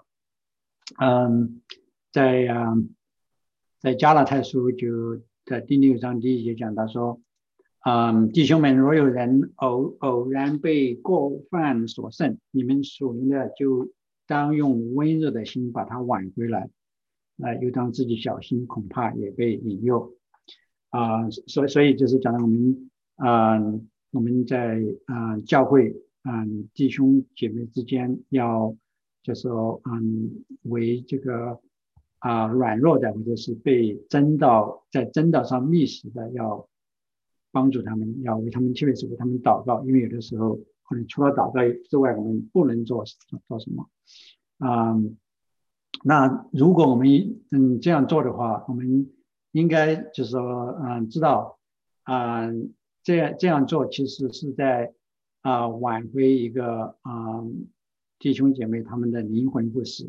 在加拉太书的第6章第1节讲到说，弟兄们，若有人偶然被过犯所胜，你们属灵的就当用温柔的心把他挽回来，又当自己小心，恐怕也被引诱。所以就是讲到我们在教会弟兄姐妹之间要就是说为这个软弱的或者是被在真道上觅食的，要帮助他们，要为他们，特别是为他们祷告，因为有的时候可能除了祷告之外，我们不能做什么。那如果我们这样做的话，我们应该就是说知道这样做其实是在挽回一个弟兄姐妹他们的灵魂不死，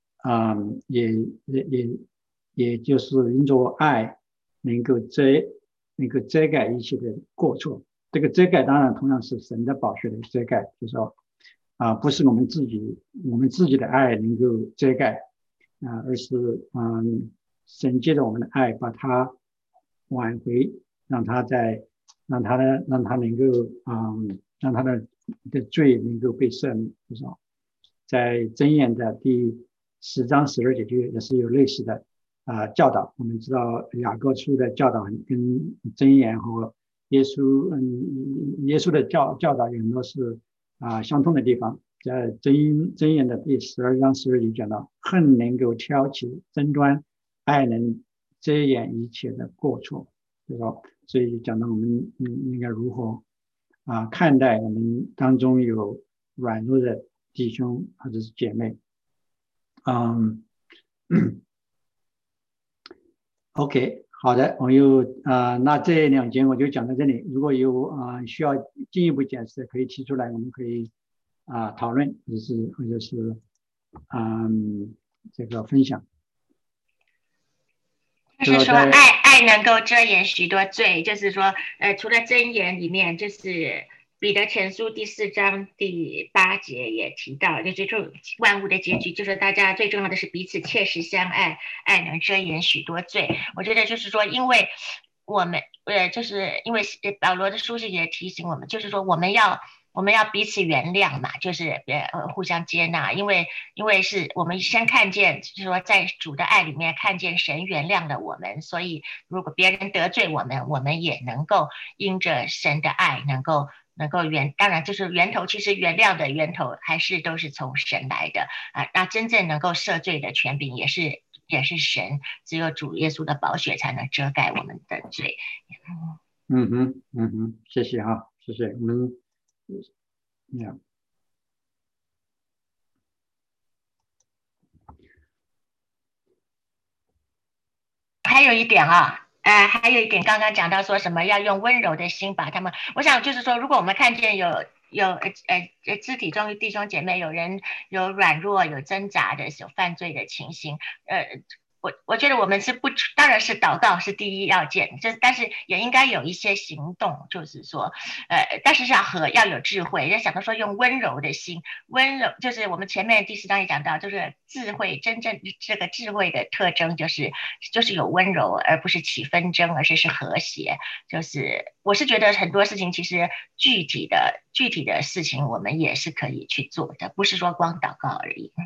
也就是因着爱能够遮盖一切的过错。这个遮盖当然同样是神的宝血的遮盖，就是说不是我们自己的爱能够遮盖而是神借着我们的爱把它挽回，让他能够让他的罪能够被赦免，就是说在箴言的第10章12节就也是有类似的教导。我们知道雅各书的教导跟箴言和耶稣的教导有很多是相通的地方。在箴言的第12章12节讲到，恨能够挑起争端，爱能遮掩一切的过错，对吧？所以讲到我们应该如何看待我们当中有软弱的弟兄或者是姐妹。OK， 好的，我那这2节我就讲到这里。如果有需要进一步解释，可以提出来，我们可以讨论，或者是这个分享。 就是说爱能够遮掩许多罪，就是说除了箴言里面，就是彼得前书第4章第8节也提到，就是万物的结局，就是大家最重要的是彼此切实相爱，爱能遮掩许多罪。我觉得就是说，因为我们就是因为保罗的书信也提醒我们，就是说我们要彼此原谅嘛，就是互相接纳，因为是我们先看见，就是说在主的爱里面看见神原谅了我们，所以如果别人得罪我们也能够因着神的爱能够当然就是源头，其实原谅的源头还是都是从神来的那真正能够赦罪的权柄也是神，只有主耶稣的宝血才能遮盖我们的罪。 谢谢谢谢我们。 还有一点还有一点刚刚讲到说什么要用温柔的心把他们，我想就是说，如果我们看见有肢体中弟兄姐妹有人有软弱、有挣扎的、有犯罪的情形，我觉得我们当然是祷告是第一要件，但是也应该有一些行动，就是说，但是要有智慧，要想到说用温柔的心，温柔就是我们前面第4章也讲到，就是智慧，真正这个智慧的特征就是有温柔，而不是起纷争，而是和谐。就是我是觉得很多事情其实具体的事情我们也是可以去做的，不是说光祷告而已。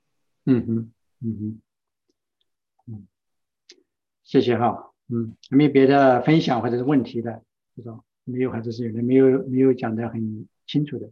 谢谢还没有别的分享或者是问题的，这种没有，或者是有人没有讲得很清楚的。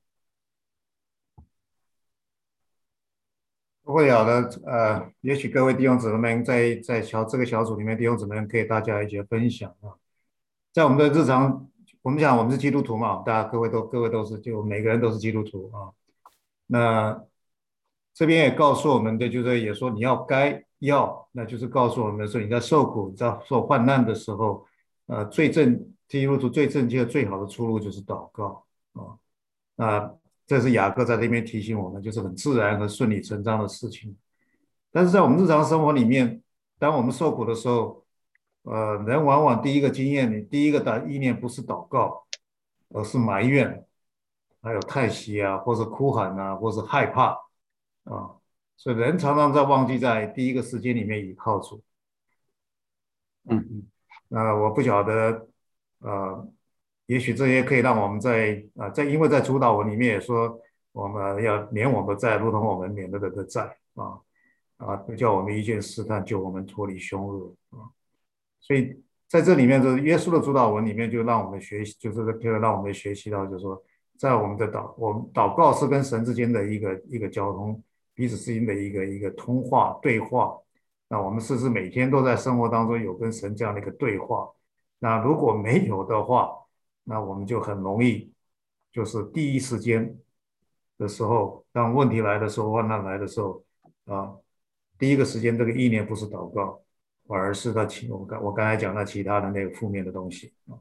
不会有的，也许各位弟兄姊妹们在这个小组里面，弟兄姊妹们可以大家一起分享在我们的日常，我们讲我们是基督徒嘛，大家各位都是，就每个人都是基督徒啊。那这边也告诉我们的，就是也说你那就是告诉我们说你在受苦、在受患难的时候，基督徒最正确、最好的出路就是祷告啊。那这是雅各在这边提醒我们，就是很自然和顺理成章的事情。但是在我们日常生活里面，当我们受苦的时候，人往往第一个经验，你第一个的意念不是祷告，而是埋怨，还有叹息啊，或是哭喊啊，或是害怕啊。所以人常常在忘记在第一个时间里面依靠主。 嗯我不晓得，也许这些可以让我们因为在主导文里面也说，我们要免我们的债，如同我们免了人的债不叫我们一件试探，救我们脱离凶恶啊。所以在这里面，就是耶稣的主导文里面，就让我们学习，就让我们学习到，就是说，在我们祷告是跟神之间的一个交通，彼此之间的一个通话对话。那我们是不是每天都在生活当中有跟神这样的一个对话？那如果没有的话，那我们就很容易，就是第一时间的时候，当问题来的时候，患难来的时候啊，第一个时间这个意念不是祷告，反而是我刚才讲到其他的那个负面的东西啊。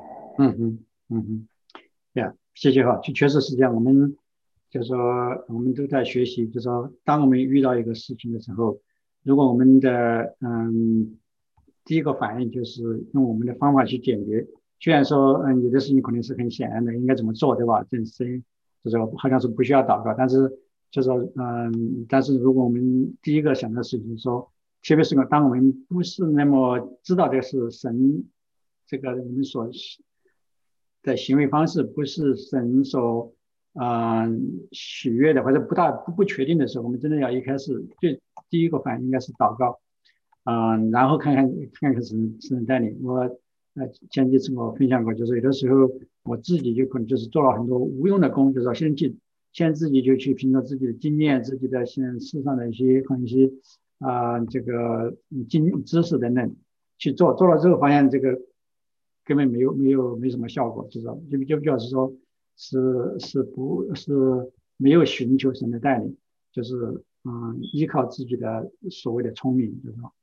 对啊，谢谢哈，确实是这样。我们就是说，我们都在学习，就是说，当我们遇到一个事情的时候，如果我们的第一个反应就是用我们的方法去解决，虽然说有的事情可能是很显然的，应该怎么做，对吧？这是就是说好像是不需要祷告，但是就是说但是如果我们第一个想的事情说，特别是当我们不是那么知道这是神这个我们所的行为方式不是神所喜悦的，或者不确定的时候，我们真的要一开始第一个反应应该是祷告，然后看看神带领。前几次我分享过，就是有的时候我自己就可能就是做了很多无用的功，就是说先自己就去凭着自己的经验、自己的现世上的一些这个知识等等去做了之后，发现这个根本没什么效果，就是说就表示说是没有寻求神的带领，就是依靠自己的所谓的聪明，就是说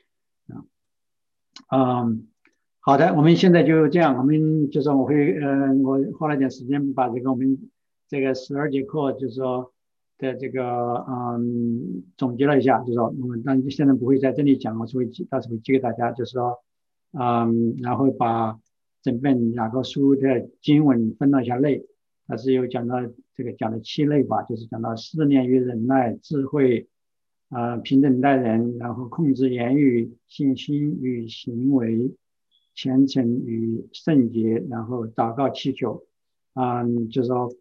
好的，我们现在就这样，我们就是我花了点时间把我们这个12节课就是说的这个总结了一下，就是说我们当然现在不会在这里讲，到时候会寄给大家，就是说然后把整本雅各书的经文分了一下类，它是有讲了7类吧，就是讲到思念与忍耐、智慧平等待人，然后控制言语、信心与行为、虔诚与圣洁，然后祷告祈求，就是说，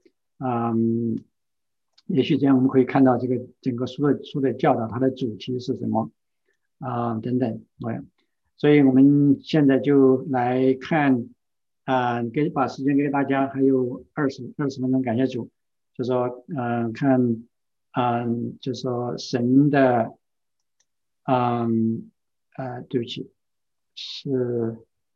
也许这样我们可以看到这个整个书的教导，它的主题是什么等等，所以我们现在就来看把时间给大家，还有20分钟，感谢主，就说看就说神的对不起，是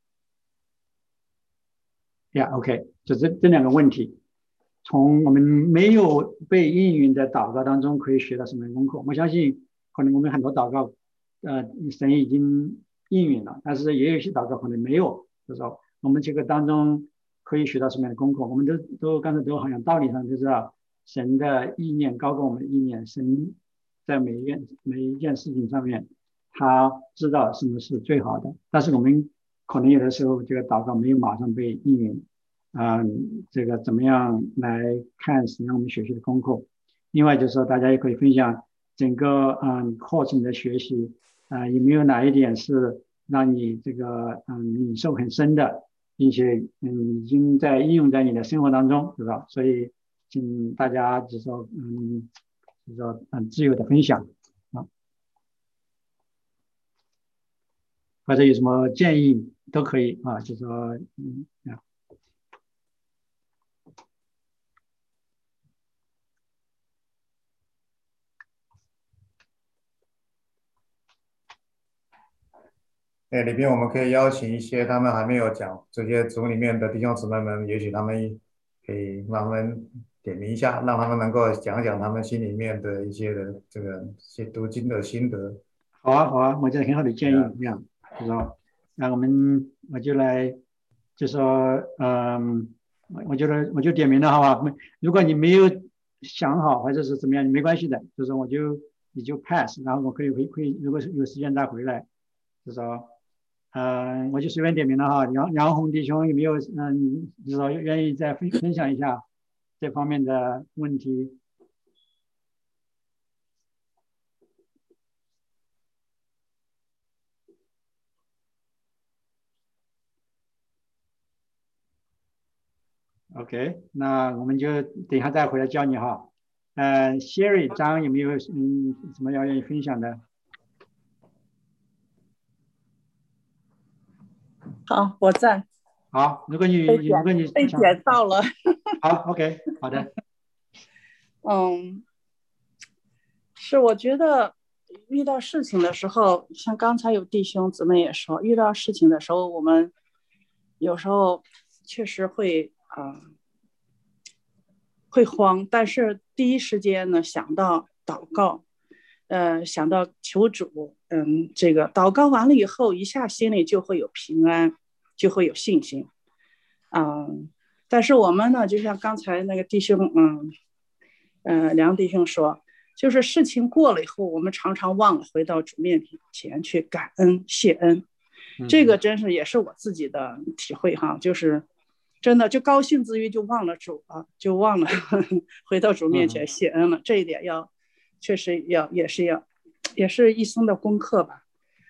呀，OK，就这两个问题，从我们没有被应允的祷告当中可以学到什么功课？我相信可能我们很多祷告，神已经应允了，但是也有一些祷告可能没有，就是说我们这个当中可以学到什么样的功课？我们都刚才都好像道理上就知道，神的意念高过我们的意念，神在每一件事情上面，他知道什么是最好的，但是我们可能有的时候这个祷告没有马上被应允。这个怎么样来看使用我们学习的功课？另外就是说，大家也可以分享整个课程的学习有没有哪一点是让你这个领受很深的，并且已经在应用在你的生活当中，对吧？所以请大家就是说自由的分享或者有什么建议都可以就是说里边我们可以邀请一些他们还没有讲这些组里面的弟兄姊妹们，也许他们可以帮他们点名一下，让他们能够讲讲他们心里面的一些的这个些读经的心得。 好啊，好啊，我觉得很好的建议，这样，就说，那我就来，就说，我就点名了，好吧？如果你没有想好或者是怎么样，没关系的，就是你就 pass，然后我可以如果是有时间再回来，就说，我就随便点名了哈。杨红弟兄有没有就说愿意再分享一下这方面的问题？OK， 那我们就等一下再回来教你哈。Sherry 张有没有什么要愿意分享的？ 好，我在。 好，如果你被点到了。 好 ，OK， 好的。 是我觉得遇到事情的时候，像刚才有弟兄姊妹也说，遇到事情的时候，我们有时候确实会慌，但是第一时间呢想到祷告，想到求主，这个祷告完了以后，一下心里就会有平安，就会有信心，但是我们呢，就像刚才那个弟兄，梁弟兄说，就是事情过了以后，我们常常忘了回到主面前去感恩谢恩，这个真是也是我自己的体会哈，就是真的就高兴之余就忘了主了，就忘了回到主面前谢恩了，这一点确实也是一生的功课吧。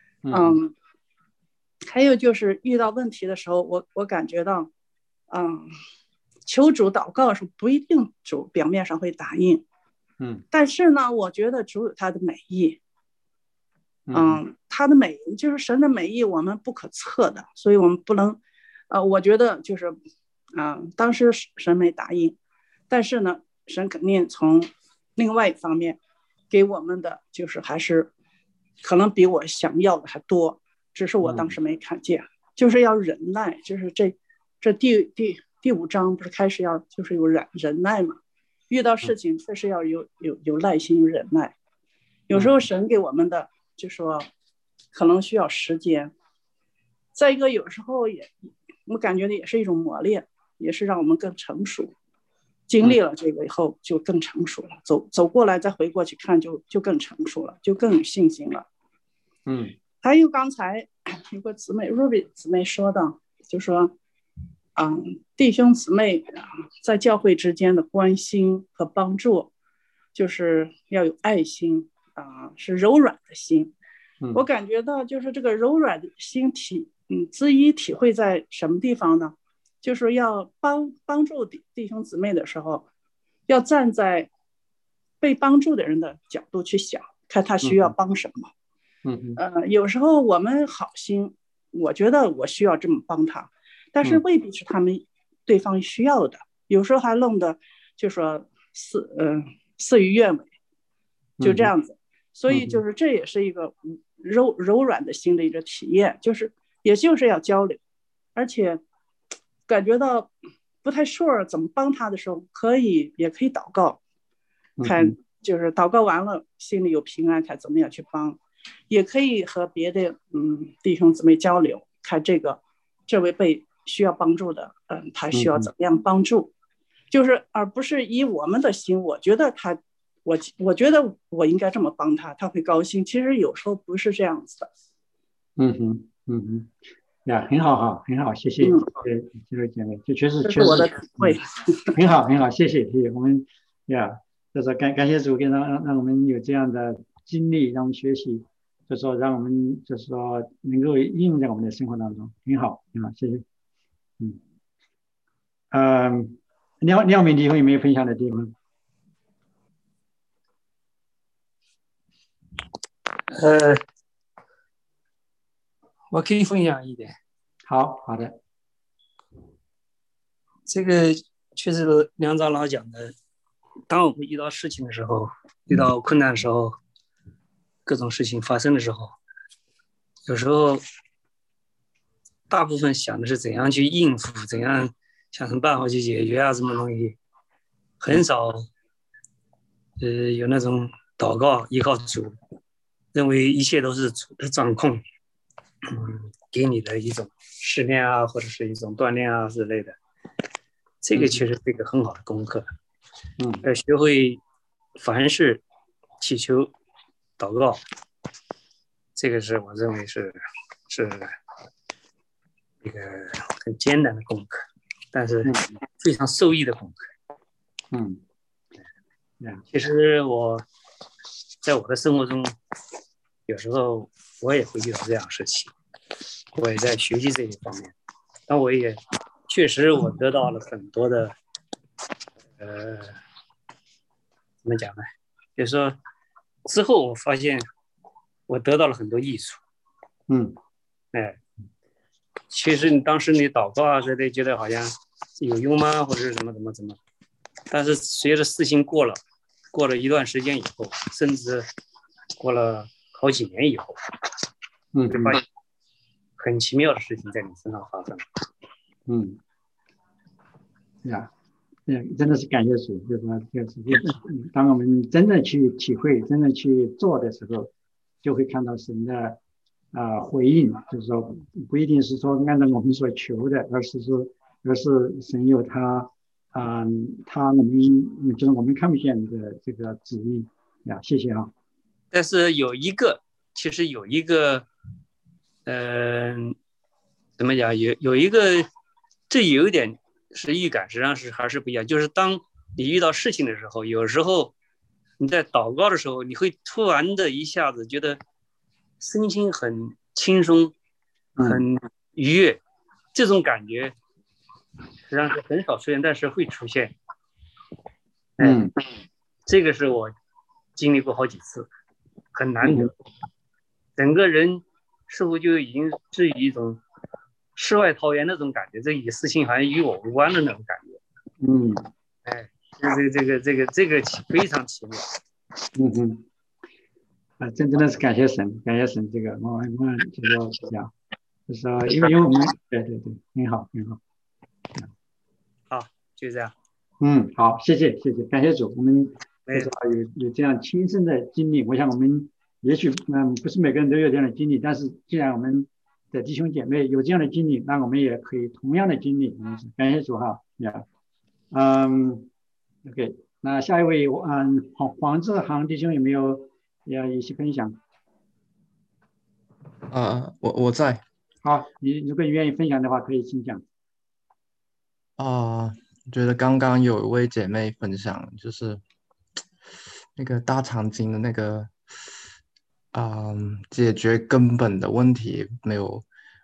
还有就是遇到问题的时候，我感觉到，求主祷告的时候不一定主表面上会答应，但是呢，我觉得主有他的美意，他的美就是神的美意，我们不可测的，所以我们不能，我觉得就是，当时神没答应，但是呢，神肯定从另外一方面给我们的就是还是可能比我想要的还多，只是我当时没看见，就是要忍耐，就是这第5章不是开始就是有忍耐嘛，遇到事情确实要有耐心有忍耐，有时候神给我们的就说可能需要时间，再一个有时候我感觉的也是一种磨练，也是让我们更成熟，经历了这个以后就更成熟了，走过来再回过去看就更成熟了，就更有信心了。还有刚才有个姊妹 Ruby 姊妹说的，就说弟兄姊妹在教会之间的关心和帮助，就是要有爱心是柔软的心。我感觉到就是这个柔软的心之一体会在什么地方呢？就是要帮助弟兄姊妹的时候，要站在被帮助的人的角度去想，看他需要帮什么。有时候我们好心，我觉得我需要这么帮他，但是未必是对方需要的，有时候还弄得就说事与愿违，就这样子。所以就是这也是一个柔软的心的一个体验，也就是要交流，而且感觉到不太 sure 怎么帮他的时候，也可以祷告，看就是祷告完了心里有平安，看怎么样去帮，也可以和别的弟兄姊妹交流，看这位被需要帮助的他需要怎么样帮助，就是而不是以我们的心，我觉得我应该这么帮他，他会高兴。其实有时候不是这样子的。 很好哈，很好，谢谢，这个姐妹，这确实我的体会， 很好，谢谢我们就是感谢主，让我们有这样的经历，让我们学习，就是说让我们就是说能够应用在我们的生活当中，很好，谢谢。廖敏弟兄有没有分享的地方？ 我可以分享一点。 好的。 这个确实梁长老讲的，当我们遇到事情的时候，遇到困难的时候，各种事情发生的时候，有时候大部分想的是怎样去应付，怎样想什么办法去解决啊，什么东西，很少有那种祷告依靠主，认为一切都是主的掌控，给你的一种试炼啊，或者是一种锻炼啊之类的。这个其实是一个很好的功课。学会凡事祈求祷告，这个是我认为是一个很艰难的功课，但是非常受益的功课。其实我在我的生活中，有时候我也会遇到这样的事情，我也在学习这一方面，但我也确实我得到了很多的怎么讲呢？就是说之后我发现我得到了很多益处。其实当时你祷告啊之类，觉得好像有用吗，或者是怎么，但是随着事情过了一段时间以后，甚至过了好几年以后，就发现很奇妙的事情在你身上发生。 真的是感谢主，就是说，当我们真正去体会、真正去做的时候，就会看到神的回应，就是说不一定是说按照我们所求的，而是神有他我们就是我们看不见的这个旨意呀。谢谢啊。 但是其实有一个怎么讲，有一个，这有一点是预感，实际上还是不一样。就是当你遇到事情的时候，有时候你在祷告的时候，你会突然的一下子觉得身心很轻松，很愉悦，这种感觉实际上是很少出现，但是会出现。这个是我经历过好几次，很难得。整个人似乎就已经至于一种世外桃源那种感觉，这个事情好像与我无关的那种感觉。这个非常奇妙。 真的是感谢神，这个我就是讲，就是说，因为我们对，很好。 好，就这样。 好，谢谢，感谢主，我们就是有这样亲身的经历。我想我们也许不是每个人都有这样的经历，但是既然我们的弟兄姐妹有这样的经历，那我们也可以同样的经历。感谢主哈。OK， 那下一位黄志航弟兄有没有要一起分享？ 我在。 好，如果你愿意分享的话，可以请讲。 觉得刚刚有一位姐妹分享，就是那个大肠经的那个，解决根本的问题没有，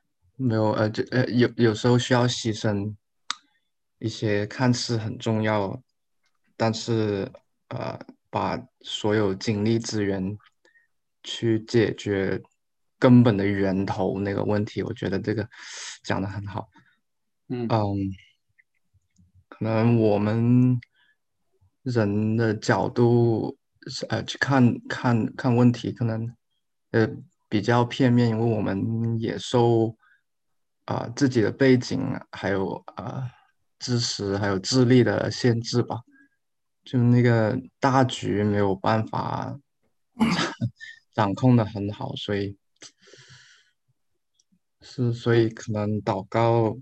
有时候需要牺牲一些看似很重要，但是把所有精力资源去解决根本的源头那个问题，我觉得这个讲得很好。可能我们人的角度去看问题，可能比较片面，因为我们也受自己的背景还有知识还有智力的限制吧，就那个大局没有办法掌控的很好，所以可能祷告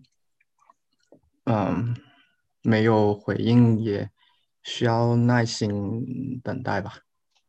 没有回应，也需要耐心等待吧。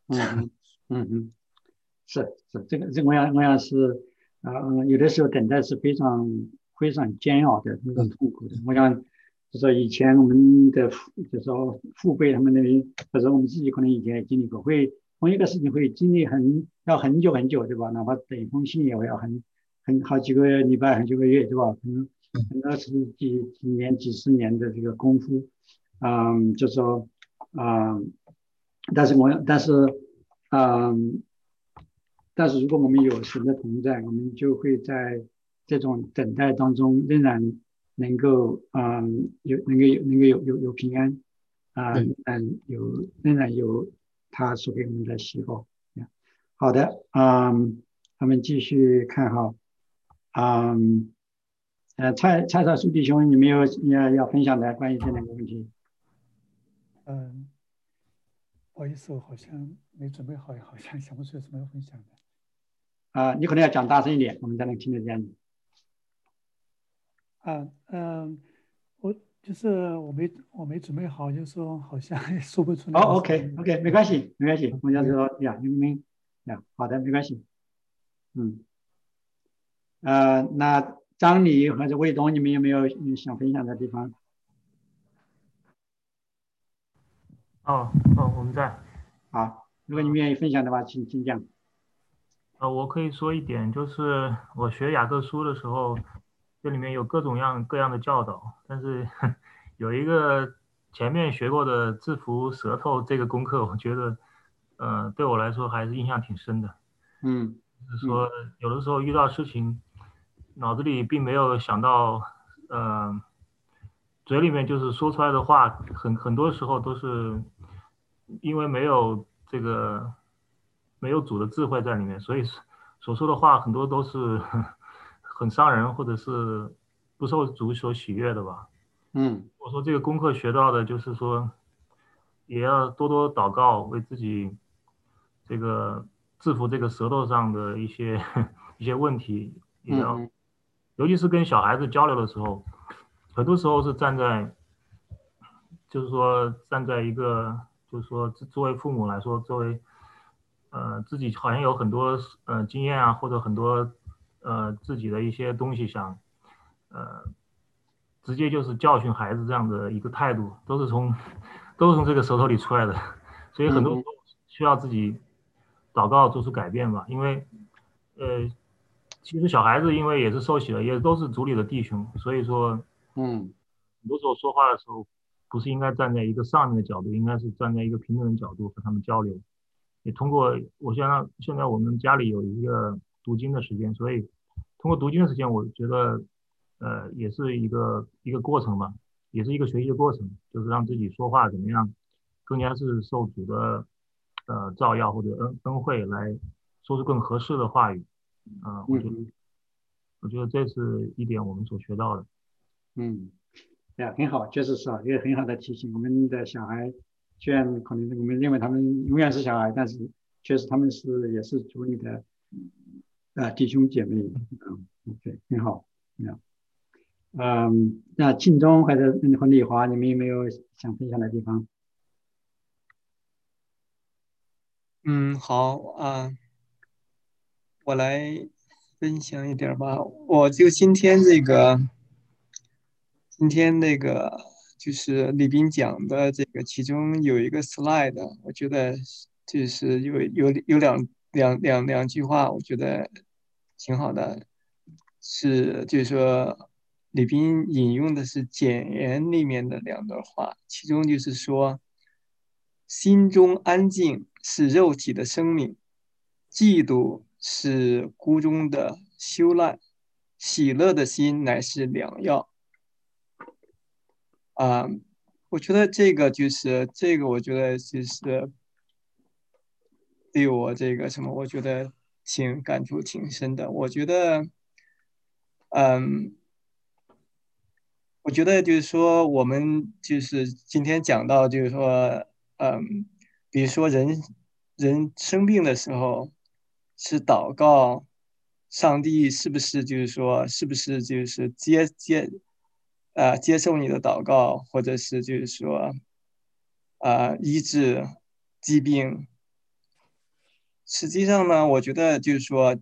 是这个我想是有的时候等待是非常煎熬的，非常痛苦的。我想就说以前我们的就说父辈他们那边，或者我们自己可能以前也经历过，会同一个事情会经历要很久很久，对吧？哪怕等一封信也要好几个礼拜、好几个月，对吧？可能很多是几年、几十年的这个功夫。就说但是如果我们有神的同在，我们就会在这种等待当中仍然能够有平安仍然有他所给我们的喜乐。好的，我们继续看哈。 蔡少书弟兄，你们有要分享的关于这两个问题？ 不好意思，我好像没准备好，好像想不出有什么要分享的。 你可能要讲大声一点，我们才能听得见你。 我就是我没准备好，就是说好像说不出来。 OK， 没关系，我要说呀，你们呀，好的，没关系。那张黎或者魏东，你们有没有想分享的地方？ 我们在。 好，如果你们愿意分享的话，请讲。 我可以说一点，就是我学雅各书的时候，这里面有各样的教导，但是有一个前面学过的制服舌头这个功课，我觉得对我来说还是印象挺深的。就是说有的时候遇到事情，脑子里并没有想到，嘴里面就是说出来的话，很多时候都是因为没有主的智慧在里面，所以所说的话很多都是很伤人，或者是不受主所喜悦的吧。我说这个功课学到的就是说，也要多多祷告，为自己这个制服这个舌头上的一些问题，也要，尤其是跟小孩子交流的时候，很多时候是站在一个，就是说作为父母来说，作为自己好像有很多经验啊，或者很多自己的一些东西想直接就是教训孩子这样的一个态度，都是从这个舌头里出来的，所以很多时候需要自己祷告做出改变吧。因为其实小孩子因为也是受洗了，也都是主里的弟兄，所以说很多时候说话的时候不是应该站在一个上面的角度，应该是站在一个平等的角度和他们交流。也通过现在我们家里有一个读经的时间，所以通过读经的时间，我觉得也是一个过程吧，也是一个学习的过程，就是让自己说话怎么样更加是受主的照耀或者恩惠来说出更合适的话语。我觉得这是一点我们所学到的。 很好，确实是一个很好的提醒。我们的小孩虽然可能我们认为他们永远是小孩，但是确实他们也是主里的弟兄姐妹。对，很好。那庆忠和丽华，你们有没有想分享的地方？ 好啊，我来分享一点吧。我就今天那个就是李斌讲的这个，其中有一个 slide， 我觉得就是有两句话，我觉得挺好的，就是说李斌引用的是简言里面的两段话，其中就是说，心中安静是肉体的生命，嫉妒是骨中的羞烂，喜乐的心乃是良药。我觉得这个，我觉得就是对我这个什么，我觉得感触挺深的。我觉得，我觉得就是说，我们就是今天讲到，就是说，比如说人生病的时候，是祷告，上帝是不是就是说，是不是就是接受你的祷告，或者是就是说，医治疾病。实际上呢，我觉得就是说，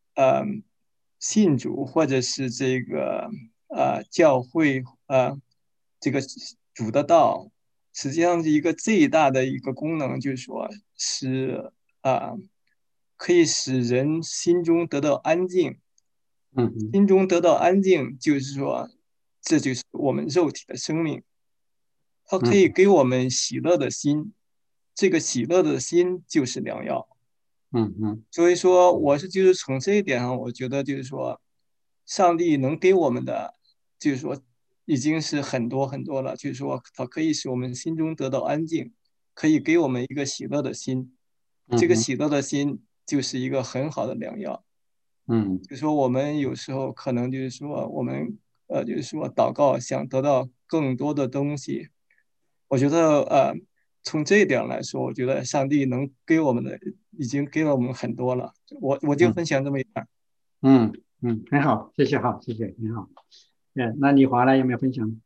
信主或者是这个教会这个主的道，实际上是一个最大的一个功能，就是说是可以使人心中得到安静。心中得到安静，就是说，这就是我们肉体的生命，它可以给我们喜乐的心，这个喜乐的心就是良药。所以说，就是从这一点上，我觉得就是说，上帝能给我们的，就是说，已经是很多很多了。就是说，它可以使我们心中得到安静，可以给我们一个喜乐的心。这个喜乐的心就是一个很好的良药。就是说，我们有时候可能就是说，我们就是说祷告想得到更多的东西。我觉得从这一点来说，我觉得上帝能给我们的已经给了我们很多了。我就分享这么一点。 很好，谢谢哈，谢谢，很好。那李华呢有没有分享？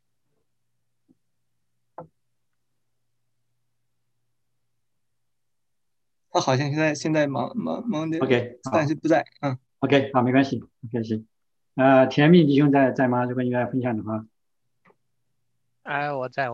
他好像现在忙的 ，OK， 暂时不在。 OK， 好，没关系，没关系。甜蜜弟兄在吗？如果你要分享的话。 我在。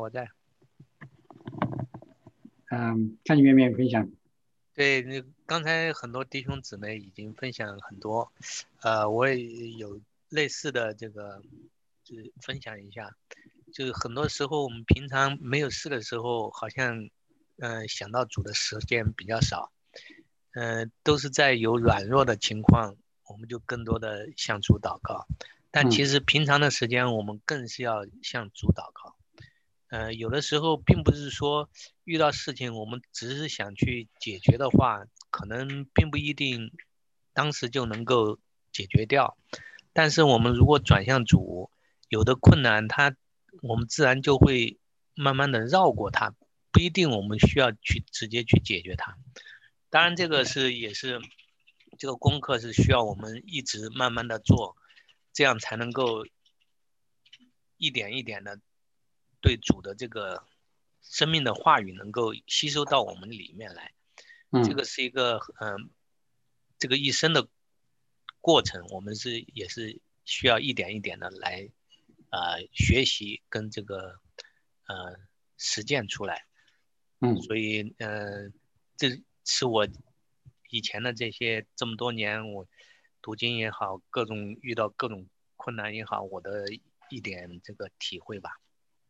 看你愿不愿意分享。 对，刚才很多弟兄姊妹已经分享很多，我也有类似的这个，就是分享一下。就是很多时候我们平常没有事的时候，好像想到主的时间比较少，都是在有软弱的情况，我们就更多的向主祷告。但其实平常的时间，我们更是要向主祷告。有的时候并不是说遇到事情我们只是想去解决的话，可能并不一定当时就能够解决掉。但是我们如果转向主，有的困难我们自然就会慢慢的绕过它，不一定我们需要去直接去解决它。当然这个也是这个功课是需要我们一直慢慢的做，这样才能够一点一点的对主的这个生命的话语能够吸收到我们里面来。这个是一个这个一生的过程，我们也是需要一点一点的来学习跟这个实践出来。所以这是我以前的这么多年，我读经也好，遇到各种困难也好，我的一点这个体会吧。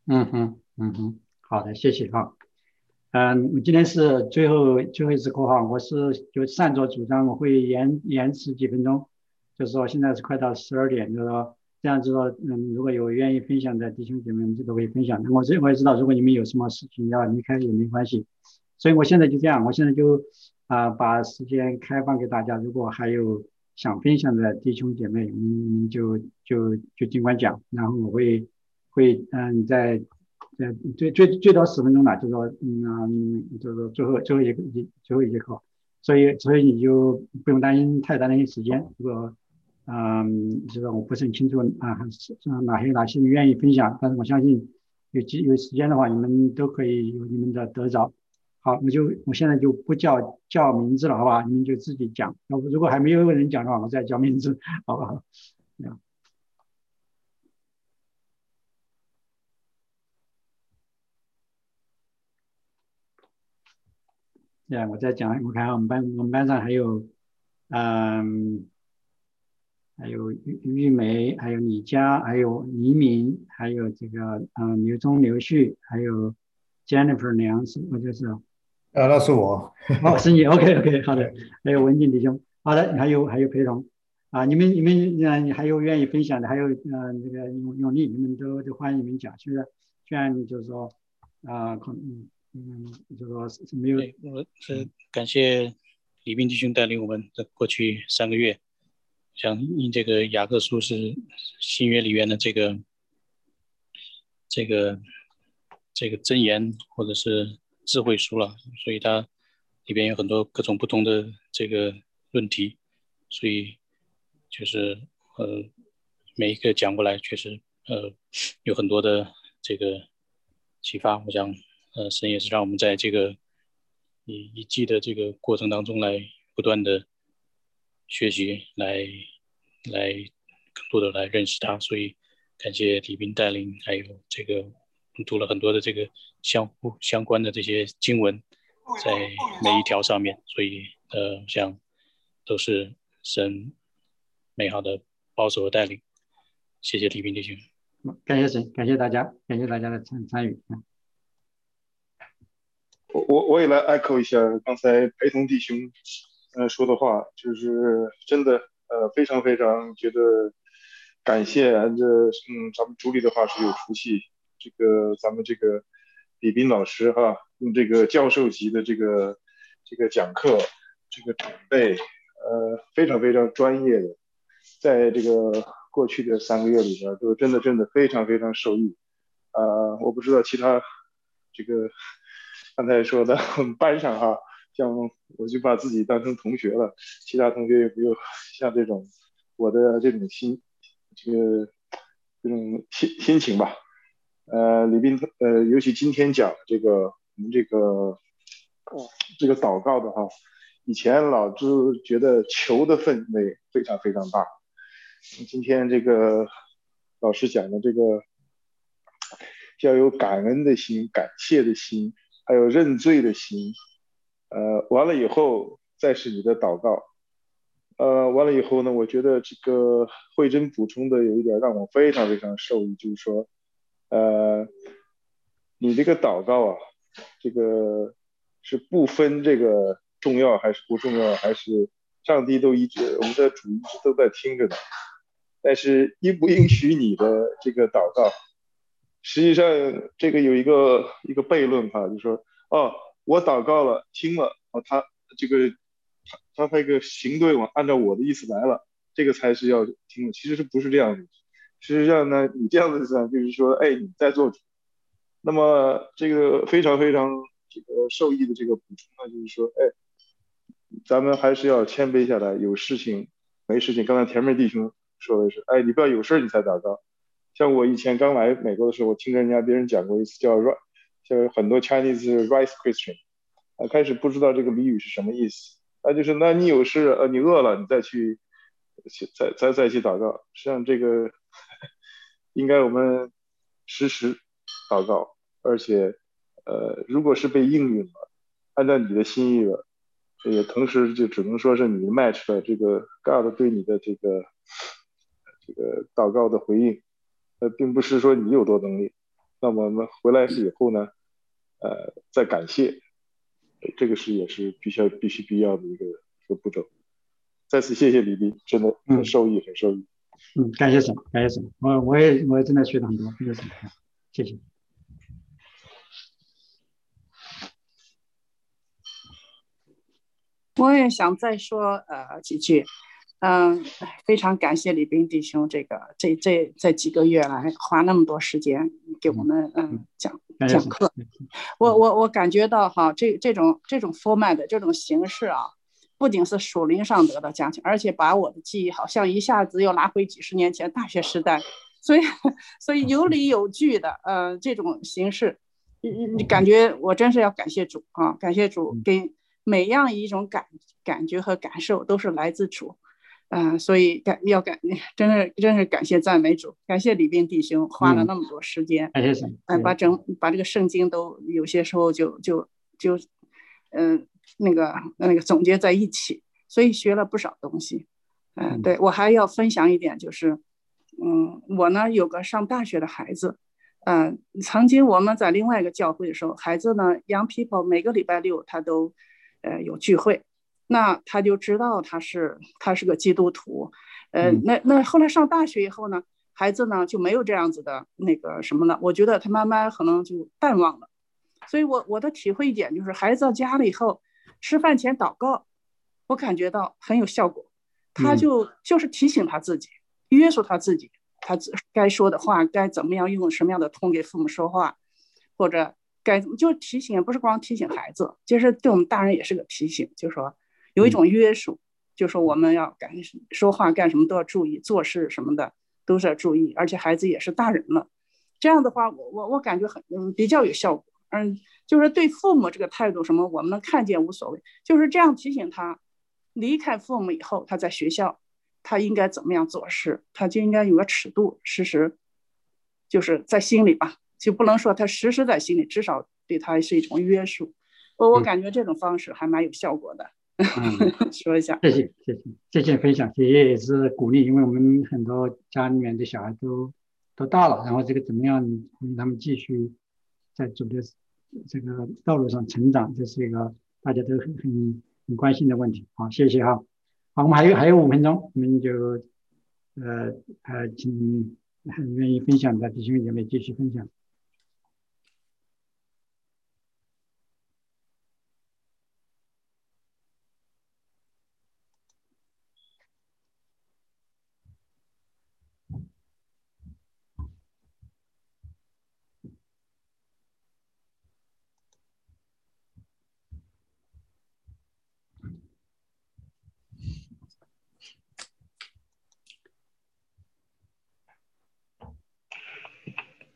好的，谢谢哈。今天是最后一次课哈，我就擅作主张，我会延迟几分钟，就是说现在是快到12点，就是说这样子说，如果有愿意分享的弟兄姐妹，我们都可以分享。我也知道，如果你们有什么事情要离开也没关系，所以我现在就这样，我现在就把时间开放给大家，如果还有想分享的弟兄姐妹，你们就尽管讲，然后我会在最多10分钟了，就是说就是说最后一节课，所以你就不用太担心时间。如果就是我不是很清楚哪些人愿意分享，但是我相信有时间的话，你们都可以有你们的得着。好，我现在就不叫名字了，好吧？你们就自己讲。如果还没有人讲的话，我再叫名字，好不好？我在讲，我看我们班上还有玉梅，还有李佳，还有黎明，还有这个刘忠、刘旭，还有 Jennifer 梁，我就是那是我。 是你 ，OK， 好的。还有文静弟兄，好的，还有培同你们还有愿意分享的，还有这个永利，你们都欢迎你们讲。虽然就是说就是说没有。 我是感谢李斌弟兄带领我们的过去3个月，像因这个雅各书是新约里面的这个箴言或者是智慧书了，所以它里边有很多各种不同的这个论题，所以就是每一个讲过来确实有很多的这个启发。我想神也是让我们在这个一季的这个过程当中来不断的学习，来更多的来认识他。所以感谢李斌带领，还有这个读了很多的这个相关的这些经文在每一条上面，所以像都是神美好的保守和带领。谢谢李斌弟兄。 感谢神，感谢大家的参与。 我也来 echo 一下刚才陪同弟兄说的话，就是真的非常非常觉得感谢咱们主理的话是有出息，咱们这个李斌老师用这个教授级的这个讲课这个准备非常非常专业的，在这个过去的3个月里边都真的非常非常受益。我不知道其他这个刚才说的我们班上哈，像我就把自己当成同学了，其他同学有没有像这种我的这种心情吧？李斌尤其今天讲这个我们这个祷告的话，以前老是觉得求的分类非常非常大，今天这个老师讲的这个要有感恩的心、感谢的心，还有认罪的心，完了以后再是你的祷告。完了以后呢，我觉得这个慧珍补充的有一点让我非常非常受益，就是说，你这个祷告啊，这个是不分这个重要还是不重要，还是上帝都一直，我们的主一直都在听着的。但是应不允许你的这个祷告，实际上这个有一个悖论哈，就是说，我祷告了，听了，他那个行动按照我的意思来了，这个才是要听的。其实不是这样的。事实上呢，你这样子想，就是说，你在做主。那么这个非常非常这个受益的这个补充呢，就是说，咱们还是要谦卑下来，有事情没事情。刚才田妹弟兄说的是，你不要有事你才祷告。像我以前刚来美国的时候，我听别人讲过一次叫很多 Chinese rice Christian， 开始不知道这个俚语是什么意思，就是那你有事你饿了你再去祷告。实际上这个应该我们时时祷告，而且如果是被应允了，按照你的心意了，也同时就只能说是你 match 了这个 God 对你的这个祷告的回应，并不是说你有多能力。那么我们回来以后呢，再感谢，这个也是必须要的一个步骤。再次谢谢李斌，真的很受益，很受益。 感谢神，感谢神，我也真的学了很多，谢谢神，谢谢。 我也想再说几句，非常感谢李斌弟兄这几个月来花那么多时间给我们讲课。我感觉到哈，这种 format 这种形式啊，不仅是属灵上得到加强，而且把我的记忆好像一下子又拉回几十年前大学时代，所以有理有据的这种形式，感觉我真是要感谢主啊，感谢主给每样一种感觉和感受都是来自主，所以真是感谢赞美主，感谢李斌弟兄花了那么多时间，把这个圣经都有些时候就那个总结在一起，所以学了不少东西。对，我还要分享一点，就是我呢有个上大学的孩子，曾经我们在另外一个教会的时候，孩子呢 young people 每个礼拜六他都有聚会，那他就知道他是个基督徒，那后来上大学以后呢，孩子呢就没有这样子的那个什么了，我觉得他慢慢可能就淡忘了。所以我的体会一点就是，孩子到家了以后，吃饭前祷告，我感觉到很有效果。他就是提醒他自己，约束他自己，他该说的话，该怎么样用什么样的通给父母说话，或者就提醒，不是光提醒孩子，其实对我们大人也是个提醒，就是说有一种约束，就是说我们要说话干什么都要注意，做事什么的都是要注意，而且孩子也是大人了，这样的话我感觉比较有效果。就是对父母这个态度什么我们能看见无所谓，就是这样提醒他，离开父母以后他在学校他应该怎么样做事，他就应该有个尺度，时就是在心里吧，就不能说他时在心里，至少对他是一种约束。我感觉这种方式还蛮有效果的。说一下， 谢谢分享，也是鼓励，因为我们很多家里面的小孩都大了，然后这个怎么样让他们继续在走的这个道路上成长，这是一个大家都很关心的问题。好，谢谢哈。好，我们还有5分钟，我们就请很愿意分享的弟兄姐妹继续分享。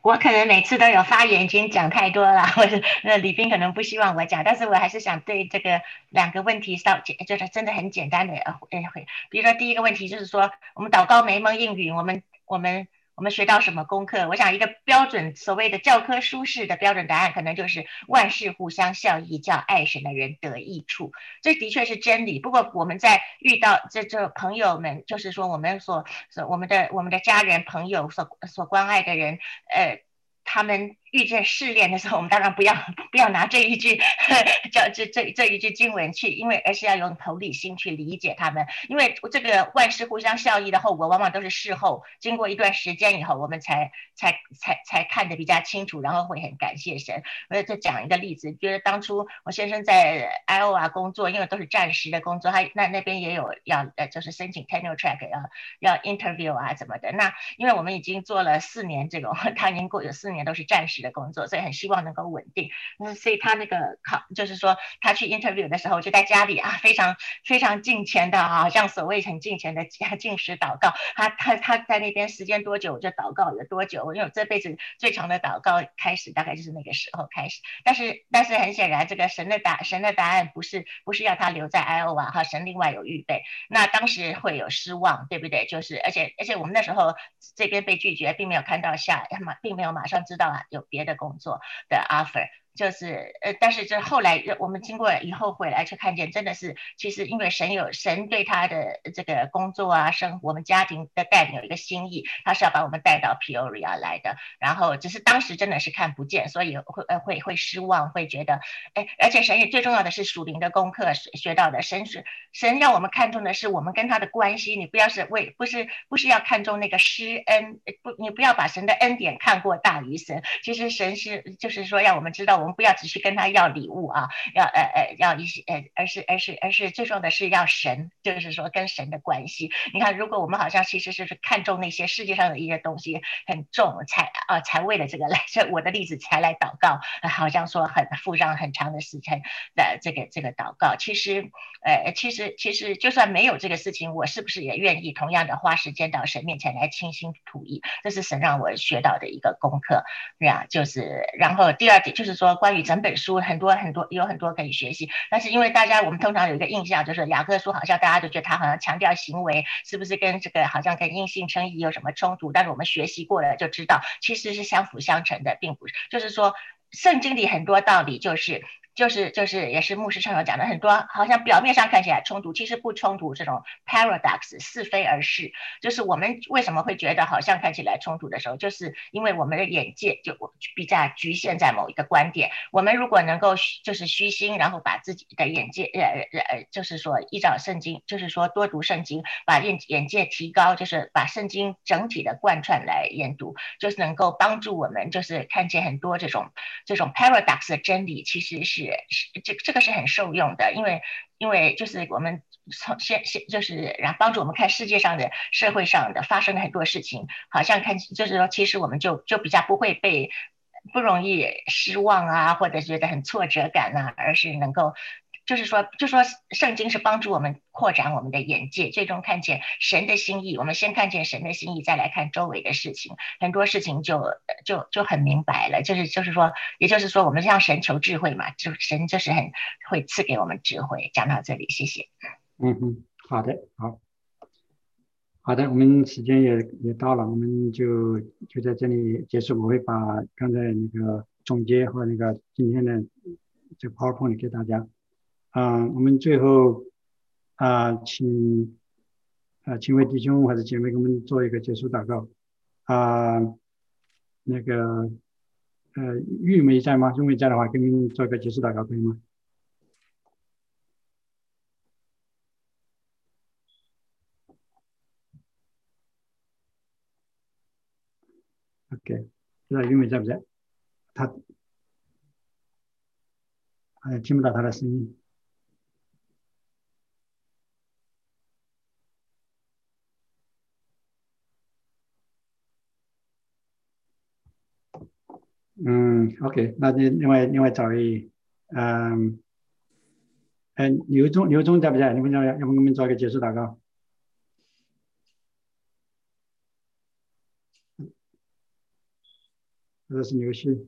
我可能每次都有发言，已经讲太多了，或者李斌可能不希望我讲，但是我还是想对这个2个问题就是真的很简单的比如说第一个问题就是说，我们祷告没蒙应允，我们学到什么功课？我想一个标准所谓的教科书式的标准答案，可能就是万事互相效益，叫爱神的人得益处。这的确是真理。不过我们在遇到这朋友们，就是说我们我们的家人朋友所关爱的人，他们遇见试炼的时候，我们当然不要拿这一句这一句经文去，而是要用同理心去理解他们，因为这个万事互相效益的后果，往往都是事后经过一段时间以后，我们才看得比较清楚，然后会很感谢神。我再讲一个例子，觉得当初我先生在 Iowa 工作，因为都是暂时的工作，他那边也有就是申请 tenure track 要 interview 啊怎么的。那因为我们已经做了4年这种，他已经有4年都是暂时的工作，所以很希望能够稳定。所以他那个就是说他去 interview 的时候，就在家里非常非常敬虔的好像所谓很敬虔的禁食祷告。他在那边时间多久就祷告有多久，因为我这辈子最长的祷告开始大概就是那个时候开始。但是很显然，这个神的答案不是要他留在 Iowa 神另外有预备。那当时会有失望，对不对？就是而且我们那时候这边被拒绝，并没有看到并没有马上知道有别的工作的 offer。就是但是这后来我们经过以后回来就看见，真的是其实因为神对他的这个工作啊我们家庭的带领有一个心意，他是要把我们带到 Peoria 来的，然后只是当时真的是看不见，所以会失望，会觉得而且神也最重要的是属灵的功课学到的，神要我们看重的是我们跟他的关系，你不要是不是要看重那个施恩，你不要把神的恩典看过大于神，其实神就是说要我们知道，我们不要只去跟他要礼物啊，要一些而是最重要的是要神，就是说跟神的关系。你看，如果我们好像其实是看重那些世界上的一些东西很重，才为了这个我的例子才来祷告，好像说付上很长的时间的这个祷告。其实就算没有这个事情，我是不是也愿意同样的花时间到神面前来倾心吐意？这是神让我学到的一个功课，对啊，就是然后第二点就是说，关于整本书有很多可以学习，但是因为我们通常有一个印象，就是雅各书好像大家都觉得他好像强调行为，是不是跟这个好像跟因信称义有什么冲突？但是我们学习过了就知道，其实是相辅相成的，并不是，就是说圣经里很多道理就是也是牧师常常讲的，很多好像表面上看起来冲突，其实不冲突，这种 paradox 是非而是，就是我们为什么会觉得好像看起来冲突的时候，就是因为我们的眼界就比较局限在某一个观点。我们如果能够就是虚心，然后把自己的眼界就是说依照圣经，就是说多读圣经，把眼界提高，就是把圣经整体的贯穿来研读，就是能够帮助我们就是看见很多这种 paradox 的真理，其实是这个是很受用的，因为就是我们就是帮助我们看世界上的社会上的发生的很多事情，好像就是说其实我们就比较不容易失望啊，或者觉得很挫折感啊，而是能够就说圣经是帮助我们扩展我们的眼界，最终看见神的心意。我们先看见神的心意，再来看周围的事情，很多事情就很明白了。也就是说，我们向神求智慧嘛，就神就是很会赐给我们智慧。讲到这里，谢谢。 好的，好的，我们时间也到了，我们就在这里结束。我会把刚才那个总结和那个今天的这个 PowerPoint 给大家。我们最后请位弟兄或者姐妹给我们做一个结束祷告。那个玉梅在吗？玉梅在的话，给你们做一个结束祷告可以吗？OK， 不知道玉梅在不在？她听不到她的声音。OK， 那就另外找位，刘忠在不在？要不我们做一个结束祷告或者是刘旭。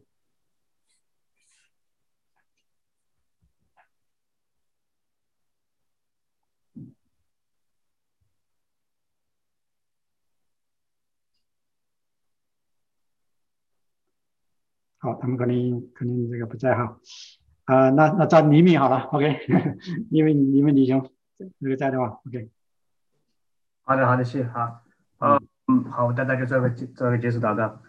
好，他们可能这个不在哈。那找李敏好了 ，OK， 因为李兄这个在的话 ，OK。 好的，谢谢，好，好，大家就做个结束祷告。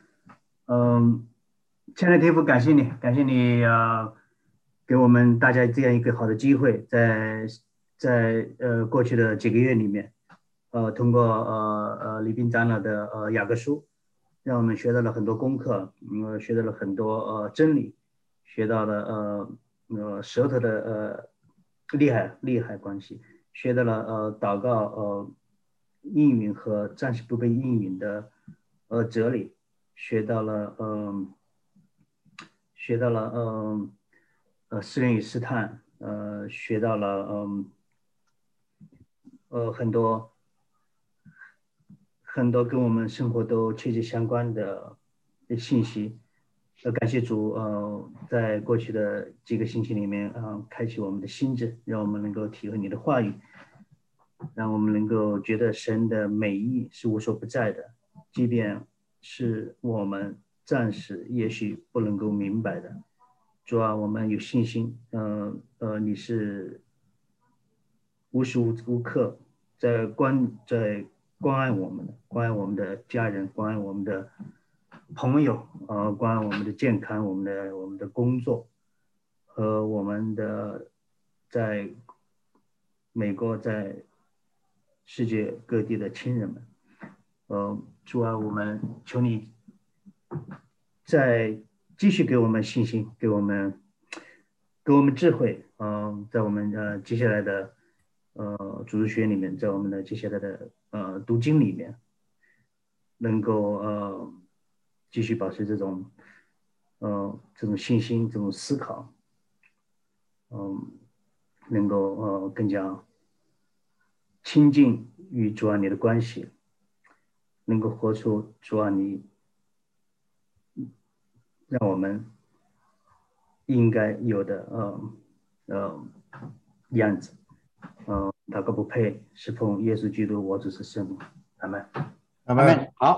亲爱的天父，感谢你给我们大家这样一个好的机会，在过去的几个月里面，通过李斌长老的雅各书，让我们学到了很多功课，学到了很多真理，学到了舌头的利害关系，学到了祷告应允和暂时不被应允的哲理，学到了试炼与试探，学到了很多跟我们生活都切切相关的信息。感谢主，在过去的几个星期里面，开启我们的心智，让我们能够体会你的话语，让我们能够觉得神的美意是无所不在的，即便是我们暂时也许不能够明白的。主啊，我们有信心，你是无时无刻在关爱我们的家人，关爱我们的朋友，关爱我们的健康，我们的工作和我们的在美国在世界各地的亲人们。主啊，我们求你再继续给我们信心，给我们智慧，在我们接下来的主日学里面，在我们的接下来的读经里面，能够继续保持这种信心，这种思考，能够更加亲近与主啊你的关系，能够活出主啊你让我们应该有的样子。祷告不配，是奉耶稣基督我主是圣名，阿们。 好。